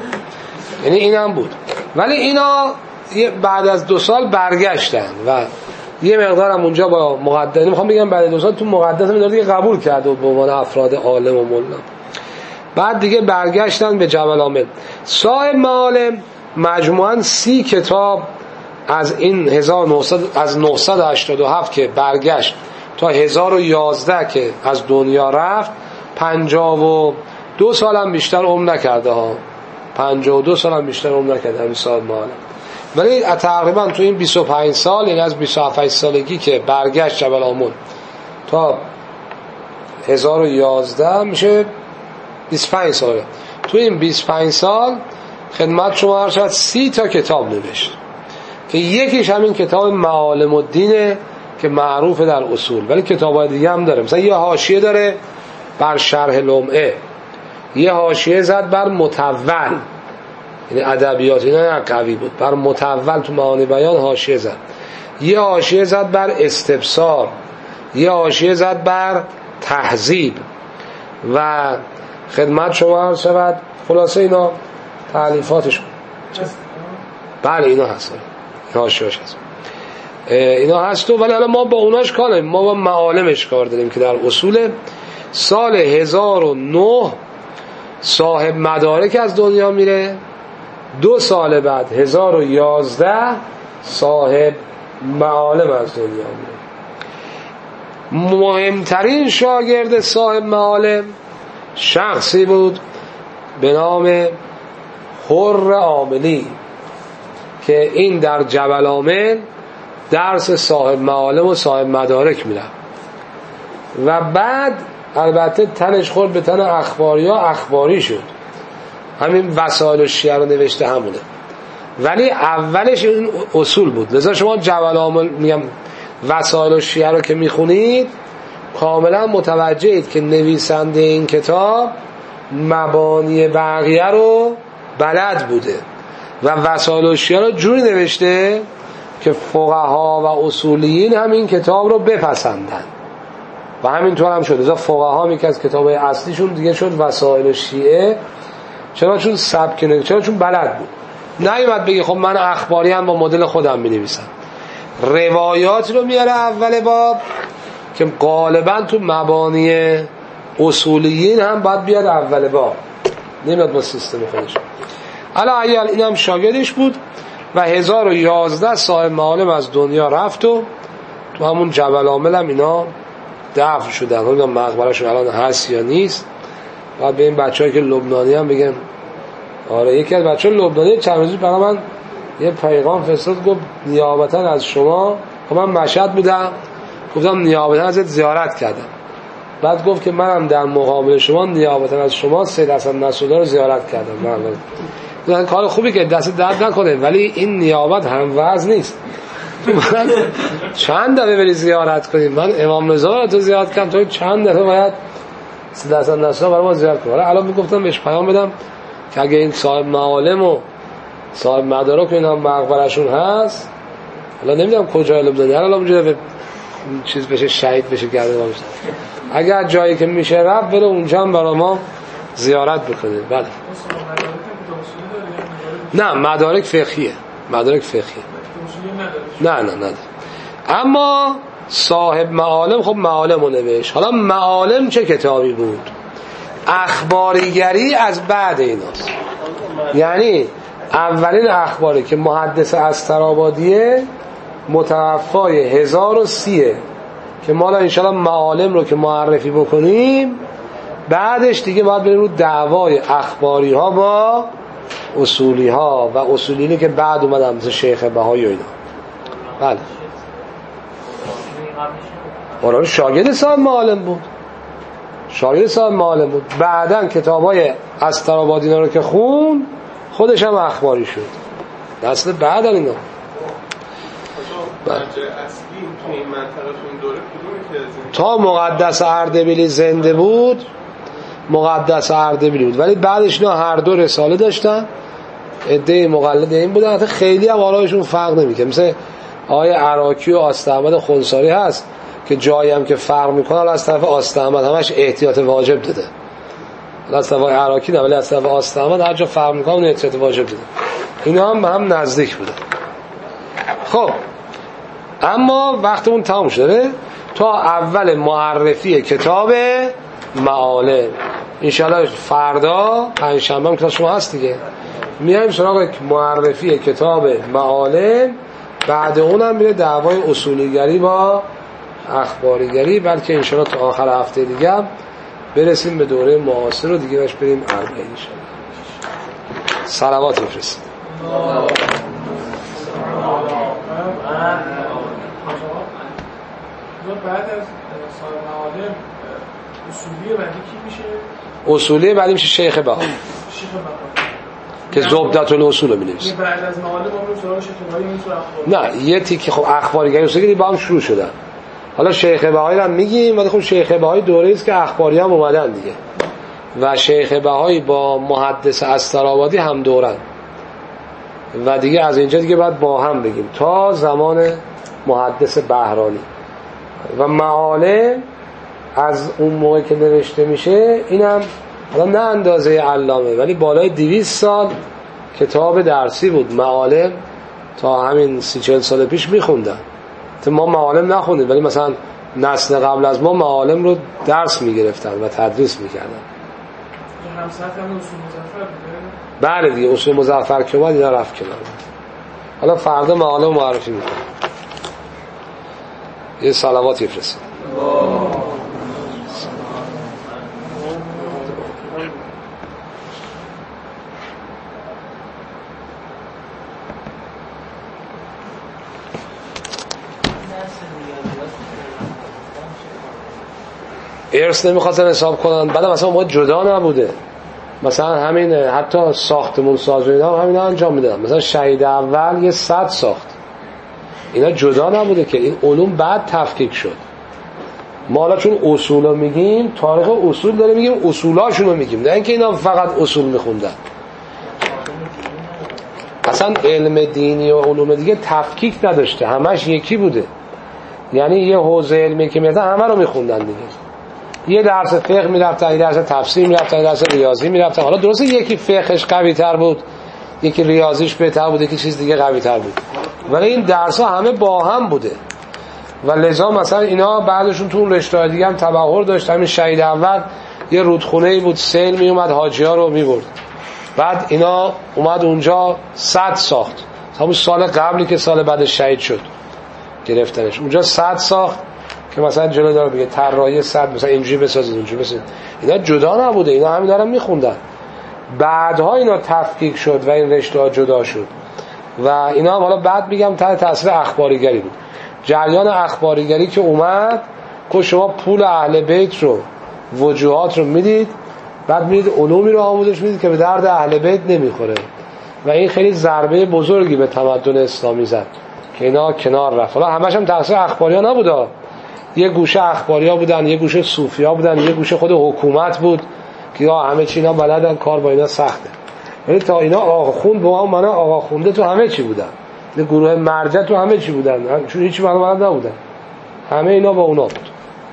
یعنی این هم بود. ولی اینا بعد از دو سال برگشتن و یه مقدارم اونجا با مقدس، میخوام بگم بعد دو سال تو مقدس هم دیگه قبول کرده و به عنوان افراد عالم و مولا. بعد دیگه برگشتن به جبل عامل. صاحب معالم مجموعاً سی کتاب از این هزار و نهصد از نهصد و هشتاد و هفت که برگشت تا هزار و یازده که از دنیا رفت، پنجاه و دو سال هم بیشتر عمر نکرده ها. پنجاه و دو سال هم بیشتر عمر نکرده همین صاحب معالم. ولی تقریبا تو این بیست و پنج سال، یعنی از بیست و هفت سالگی که برگشت جبل عامل تا هزار و یازده میشه بیست و پنج ساله. تو این بیست و پنج سال خدمت شما عرض شد سی تا کتاب نوشت که یکیش همین کتاب معالم الدینه که معروفه در اصول، ولی کتابای دیگه هم داره. مثلا یه حاشیه داره بر شرح لمعه، یه حاشیه زد بر متول، یعنی ادبیات اینا نه قوی بود، بر متول تو معانی بیان حاشیه زد، یه حاشیه زد بر استبصار، یه حاشیه زد بر تهذیب و خدمت شما عرض شود خلاصه اینا تألیفاتش بود. بله اینا هست، این حاشیه‌اش هست، اینا هست. ولی الان ما با اوناش کار نداریم، ما با معالمش کار داریم که در اصول سال هزار و نه صاحب مدارک از دنیا میره، دو سال بعد هزار و یازده صاحب معالم از دنیا میره. مهمترین شاگرد صاحب معالم شخصی بود به نام حر عاملی که این در جبل عامل درس صاحب معالم و صاحب مدارک میره و بعد البته تنش خورد به تن اخباری ها، اخباری شد. همین وسائل الشیعه رو نوشته همونه، ولی اولش این اصول بود. لذا شما جبل عامل میگم وسائل الشیعه رو که میخونید کاملا متوجهید که نویسنده این کتاب مبانی بقیه رو بلد بوده و وسائل الشیعه رو جوری نوشته که فقها و اصولیین هم این کتاب رو بپسندن و همینطور هم شد. لذا فقها میگه از کتاب اصلیشون دیگه شد وسائل الشیعه. چرا؟ چون سبک نه، چرا؟ چون بلد بود. نیومد بگه خب من اخباری هم با مدل خودم می‌نویسم. روایات رو میاره اول باب که غالبا تو مبانی اصولیین هم باید بیاد اول باب، نمیاد با سیستم خودش. حالا ایال این هم شاگردش بود و هزار و یازده صاحب معالم از دنیا رفت و تو همون جبل عامل هم اینا دفن شدن. نمیدونم مقبرهشون الان هست یا نیست. بعد به این بچه‌ای که لبنانی هم بگم آره یکی از بچه‌ها لبنانی چند روزی برای من یه پیغام فرستاد، گفت نیابتا از شما، خب من مشهد بودم، گفتم نیابتا ازت زیارت کردم. بعد گفت که منم در مقابل شما نیابتا از شما سید حسن نصرالله رو زیارت کردم. من کار خوبی که دست درد نکنه، ولی این نیابت هم وضع نیست. من چند دفعه بری زیارت کنیم؟ من امام رضا رو تو زیارت کردم، تو چند دفعه باید سید حسن نصرالله برای ما زیارت کنم؟ الان میگفتم بهش پیام بدم که اگه این صاحب معالم و صاحب مدارک اینا مقبرشون هست، حالا نمیدونم کجا لبنانی، الان اونجا چیز بشه، شهید بشه، گرده ما بشه، اگر جایی که میشه رفت بره اونجا هم برای ما زیارت بکنه. بله نه مدارک فقهیه، مدارک فقهیه نه نه نه. اما صاحب معالم خب معالم رو نوشت. حالا معالم چه کتابی بود؟ اخباریگری از بعد ایناست. یعنی اولین اخباری که محدث استرآبادیه متوفای هزار و سیه که ما الان انشاءالله معالم رو که معرفی بکنیم، بعدش دیگه باید بریم رو دعوای اخباری ها با اصولی ها و اصولینی که بعد اومدن مثل شیخ بهایی و اینا. بله قرآن شاگرد صاحب معالم بود، شاگرد صاحب معالم بود. بعدن کتابای استرآبادی رو که خون خودش هم اخباری شد، دست بعد اینا. تا مقدس اردبیلی زنده بود مقدس اردبیلی بود، ولی بعدش اینا هر دو رساله داشتن، عده مقلد این بودن، حتی خیلی هم آرایشون فرق نمیکنه. مثل آقای عراقی و آسته احمد خنثاری هست که جایی هم که فرق میکنه از طرف آسته احمد همش احتیاط واجب داده، از طرف عراقی نه ولی از طرف آسته احمد هر جا فرق میکنه اون احتیاط واجب داده. اینا هم به هم نزدیک بودن. خب اما وقتمون تمام شده. تا اول معرفی کتاب معالم انشاءالله فردا پنجشنبه هم کلاس شما هست دیگه، میایم سراغ معرفی کتاب معالم. بعد اونم میره دعوای اصولیگری با اخباریگری، بلکه انشاءالله تا آخر هفته دیگه هم برسیم به دوره معاصر و دیگه باش بریم اربعین انشاءالله. صلوات بفرستید. بعد از سال معالم اصولی بعدی کی میشه؟ اصولی بعدی میشه شیخ بهایی، شیخ بهایی که زبدت الاصول رو می‌نویسه. بعد از معالم ما سراغ شیخ بهایی میشه اخبار. نه یه تیکه خب اخباریگری اصولی با هم شروع شدن. حالا شیخ بهایی رو میگیم، ولی خب شیخ بهایی دوره است که اخباری هم اومدن دیگه، و شیخ بهایی با محدث استرآبادی هم دورن و دیگه از اینجا دیگه باید با هم بگیم تا زمان محدث بهرانی. و معالم از اون موقع که نوشته میشه اینم حالا نه اندازه علامه ولی بالای دویست سال کتاب درسی بود. معالم تا همین سی چهل سال پیش میخوندن. ما معالم نخوندیم ولی مثلا نسل قبل از ما معالم رو درس میگرفتن و تدریس میکردن. همسط هم اصول مظفر بوده؟ بله دیگه اصول مظفر که اومد اینا رفت کنار. حالا فردا معالم معرفی میکنم. یه صلوات یفرستید. ارث نمیخواستن حساب کنن، بعد مثلا ما جدا نبوده، مثلا همین حتی ساختمون ساز و اینا همین انجام میدادن. مثلا شهید اول یه صد ساخت، اینا جدا نبوده که این علوم بعد تفکیک شد. ما حالا چون اصولا میگیم تاریخ اصول داره میگیم اصولاشون رو میگیم، نه اینکه اینا فقط اصول میخوندن. اصلا علم دینی و علوم دیگه تفکیک نداشته، همش یکی بوده. یعنی یه حوزه علمی که میرفتن همه رو میخوندن دیگه. یه درس فقه میرفتن، یه درس تفسیر میرفتن، یه درس ریاضی میرفتن. حالا درسته یکی فقهش قوی تر بود، یکی ریاضیش بهتر بود، یکی چیز دیگه قوی تر بود، ولی این درس ها همه با هم بوده. و لذا مثلا اینا بعدشون تو اون رشته دیگه هم تبحر داشت. همین شهید اول یه رودخونه‌ای بود، سیل می اومد حاجی‌ها رو میبرد، بعد اینا اومد اونجا صد ساخت. همون سال قبلی که سال بعد شهید شد گرفتنش، اونجا صد ساخت که مثلا جلو داره بگه طراحی صد مثلا اینجوری بسازید اونجوری بسازید. اینا جدا نبوده، اینا همین دارن میخوندن. بعدها اینا تفکیک شد و این رشته ها جدا شد و اینا هم حالا بعد میگم تحت تاثیر اخباریگری بود. جریان اخباریگری که اومد که شما پول اهل بیت رو وجوهات رو میدید، بعد میدید علومی رو آموزش میدید که به درد اهل بیت نمیخوره و این خیلی ضربه بزرگی به تمدن اسلامی زد که اینا کنار رفت. حالا همش هم تاثیر اخباریا نبوده، یه گوشه اخباریا بودن، یه گوشه صوفیا بودن، یه گوشه خود حکومت بود که همه چی اینا بلدن، کار با اینا سخته. ولی تا اینا آخوند با هم معنا آخونده تو همه چی بودن، گروه مرجع تو همه چی بودن، چون هیچ معنا بلد نبودن، همه اینا با اونا بود.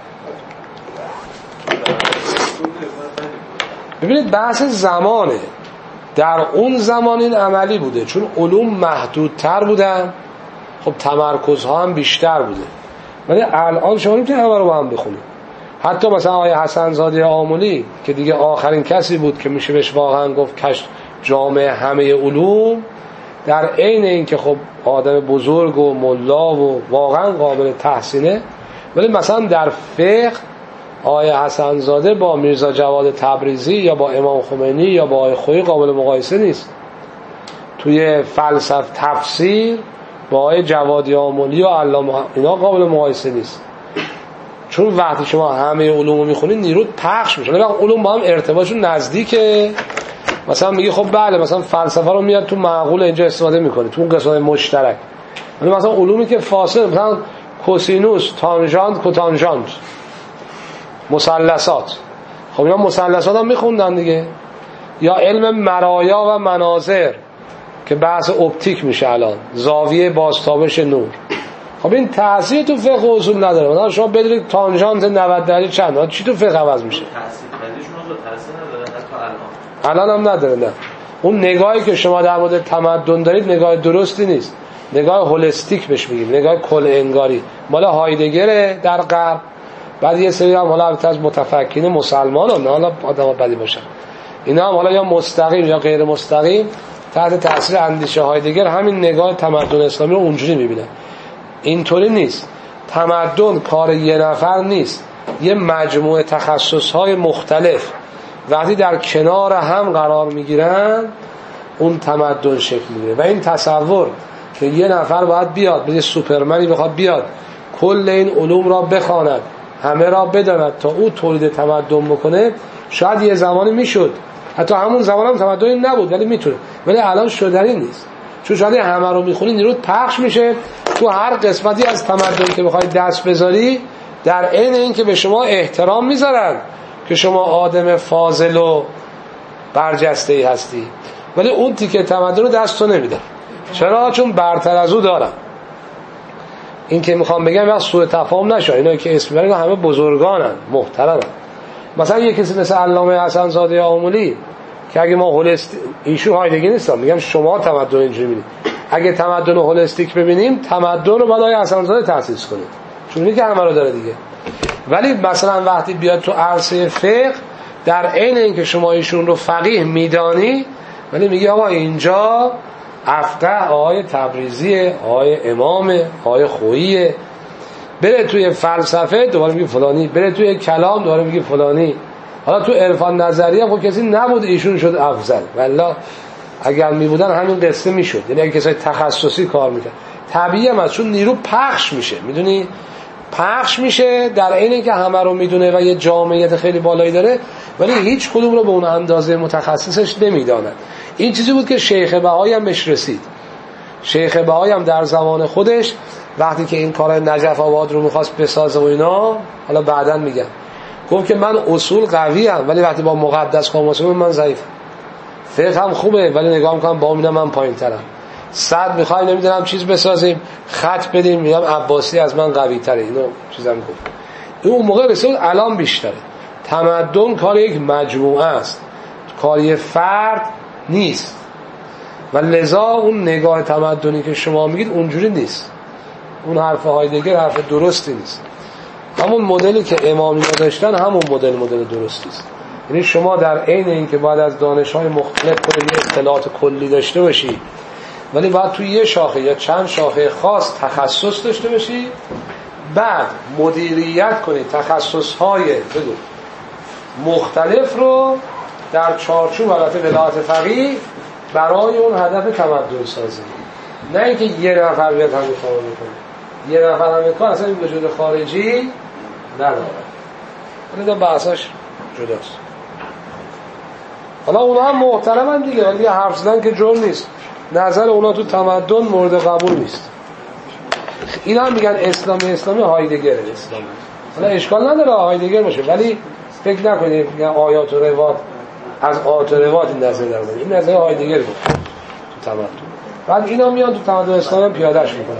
ببینید بحث زمانه، در اون زمان این عملی بوده چون علوم محدودتر بودن، خب تمرکزها هم بیشتر بوده. ولی الان شما نمیتونید همه رو با هم بخونید. حتی مثلا آقای حسن زاده آملی که دیگه آخرین کسی بود که میشه بهش واقعا گفت کشف جامع همه علوم، در عین این که خب آدم بزرگ و ملا و واقعا قابل تحسینه، ولی مثلا در فقه آقای حسن زاده با میرزا جواد تبریزی یا با امام خمینی یا با آقای خویی قابل مقایسه نیست. توی فلسفه تفسیر با آقای جوادی آملی و علامه اینا قابل مقایسه نیست، چون وقتی شما همه علومو میخونید نیروت پخش میشه. ولی علوم با هم ارتباطشون نزدیکه. مثلا میگی خب بله مثلا فلسفه رو میاد تو معقول اینجا استفاده میکنه تو اون قسمت مشترک، ولی مثلا علومی که فاصله، مثلا کوسینوس، تانژانت، کوتانژانت، مثلثات، خب اینا مثلثات هم میخوندن دیگه. یا علم مرایا و مناظر که بحث اپتیک میشه الان، زاویه بازتابش نور. خب این تأثیر تو فقه و اصول نداره. مثلا شما بدونید تانژانت نود درجه چند، چی تو فقه عوض میشه؟ تأثیر بدیشون رو تأثیر نداره حتی الان. الان هم نداره. نه، اون نگاهی که شما در مورد تمدن دارید نگاه درستی نیست، نگاه هولستیک بهش میگیم، نگاه کل انگاری، مال هایدگر در غرب. بعد یه سری هم حالا از متفکرین مسلمانان، نه حالا آدم بدی باشن، اینا هم حالا یا مستقیم یا غیر مستقیم تحت تاثیر اندیشه هایدگر همین نگاه تمدن اسلامی رو اونجوری میبینن. اینطوری نیست. تمدن کار یه نفر نیست، یه مجموعه تخصصهای مختلف وقتی در کنار هم قرار میگیرن اون تمدن شکل میگیره. و این تصور که یه نفر باید بیاد، مثل سوپرمنی بخواد بیاد کل این علوم را بخواند، همه را بداند تا او تولید تمدن بکنه، شاید یه زمانی میشد، حتی همون زمان هم تمدنی نبود ولی میتونه، ولی الان شدنی نیست. چون شاید همه رو میخونی نیروت پخش میشه تو هر قسمتی از تمدنی که بخوای دست بذاری، در عین این که به شما احترام میذارن که شما آدم فاضل و برجسته‌ای هستی، ولی اون تیکه تمدن رو دست تو نمیدن. چرا؟ چون برتر از او دارن. این که میخوام بگم وقت سوء تفاهم نشه، اینا که اسم میبرن همه بزرگانن، محترمن. مثلا یه کسی مثل علامه حسن زاده آملی که اگه ما هولست ایشون هایدگر نیستم، میگم شما تمدن اینجوری میبینید، اگه تمدن هولستیک ببینیم تمدن رو باید آقای حسن زاده تأسیس کنیم، چون اینی که همه رو داره دیگه. ولی مثلا وقتی بیاد تو عرصه فقه، در عین اینکه شما ایشون رو فقیه میدانی، ولی میگی آقا اینجا افقه آقای تبریزیه، آقای امامه، آقای خوییه. بره توی فلسفه دوباره میگی فلانی، بره توی کلام دوباره میگی فلانی. حالا تو عرفان نظریه خب کسی نبود ایشون شد افضل، والله اگر میبودن همین قصه میشد، یعنی اگه کسای تخصصی کار میکرد. طبیعیه هم چون نیرو پخش میشه، میدونی پخش میشه در عین که همه رو میدونه و یه جامعیت خیلی بالایی داره، ولی هیچ کدوم رو به اون اندازه متخصصش نمیدانن. این چیزی بود که شیخ بهایی هم بهش رسید. شیخ بهایی هم در زمان خودش وقتی که این کار نجف آباد رو میخواست بسازه و اینا، حالا بعداً میگم، گفت که من اصول قوی ام ولی وقتی با مقدس کاموسم من ضعیفم. فقه هم خوبه ولی نگاه میکنم با اون من پایین ترم. صد میخوایم نمیدونم چیز بسازیم، خط بدیم، میگم عباسی از من قوی تره. اینو چیزم گفت. این اون موقع بسیار الان بیشتره. تمدن کار یک مجموعه است، کار یک فرد نیست. و لذا اون نگاه تمدنی که شما میگید اونجوری نیست. اون حرف هایدگر حرف درستی نیست. همون مدلی که امامی‌ها داشتن همون مدل مدل درستی است. یعنی شما در عین این که باید از دانش‌های مختلف کلی اطلاعات کلی داشته باشی، ولی باید توی یه شاخه یا چند شاخه خاص تخصص داشته باشی، بعد مدیریت کنی تخصص‌های بگو مختلف رو در چارچوب البته ولایت فقیه برای اون هدف تمدن سازی. نه اینکه یه نفر بیاد همین کارو میکنه، یه نفر همین کار اصلا این وجود خارجی نداره. ولی دا بحثاش جداست. حالا اونا هم محترمن دیگه، ولی حرف زدن که جرم نیست. نظر اونا تو تمدن مورد قبول نیست. اینا هم میگن اسلامی اسلامی هایدگر اسلامی. حالا اشکال نداره هایدگر باشه، ولی فکر نکنید میگن آیات و روات از آیات و روات این نظر در اومده. این نظر هایدگر بود تو تمدن. بعد اینا میان تو تمدن اسلامی پیادهش میکنن.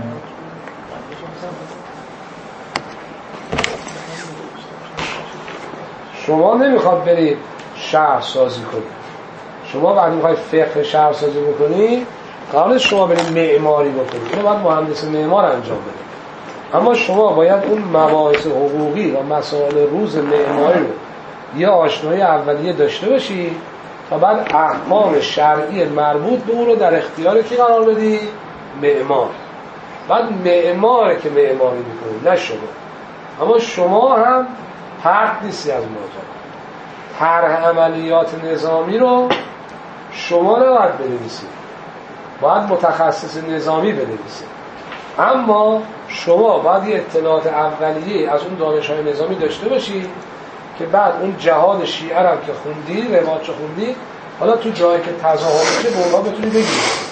شما نمیخواد برید شهر سازی کنید. شما وقتی میخواید فقه شهر سازی بکنید، قبل شما برید معماری بکنید. اینو باید مهندس معمار انجام بده. اما شما باید اون مباحث حقوقی و مسائل روز معماری رو یه آشنایی اولیه داشته باشی تا بعد احکام شرعی مربوط به اون رو در اختیار کی قرار بدی؟ معمار. بعد معماره که معماری میکنی، نه شما. اما شما هم پرت نیستی از ماجرا. طرح عملیات نظامی رو شما نباید بنویسید، باید متخصص نظامی بنویسید. اما شما باید یه اطلاعات اولیه از اون دانش‌های نظامی داشته باشید که بعد اون جهاد شیعه رو که خوندی، رواج خوندی، حالا تو جایی که تظاهر میشه به اونها بتونی بگید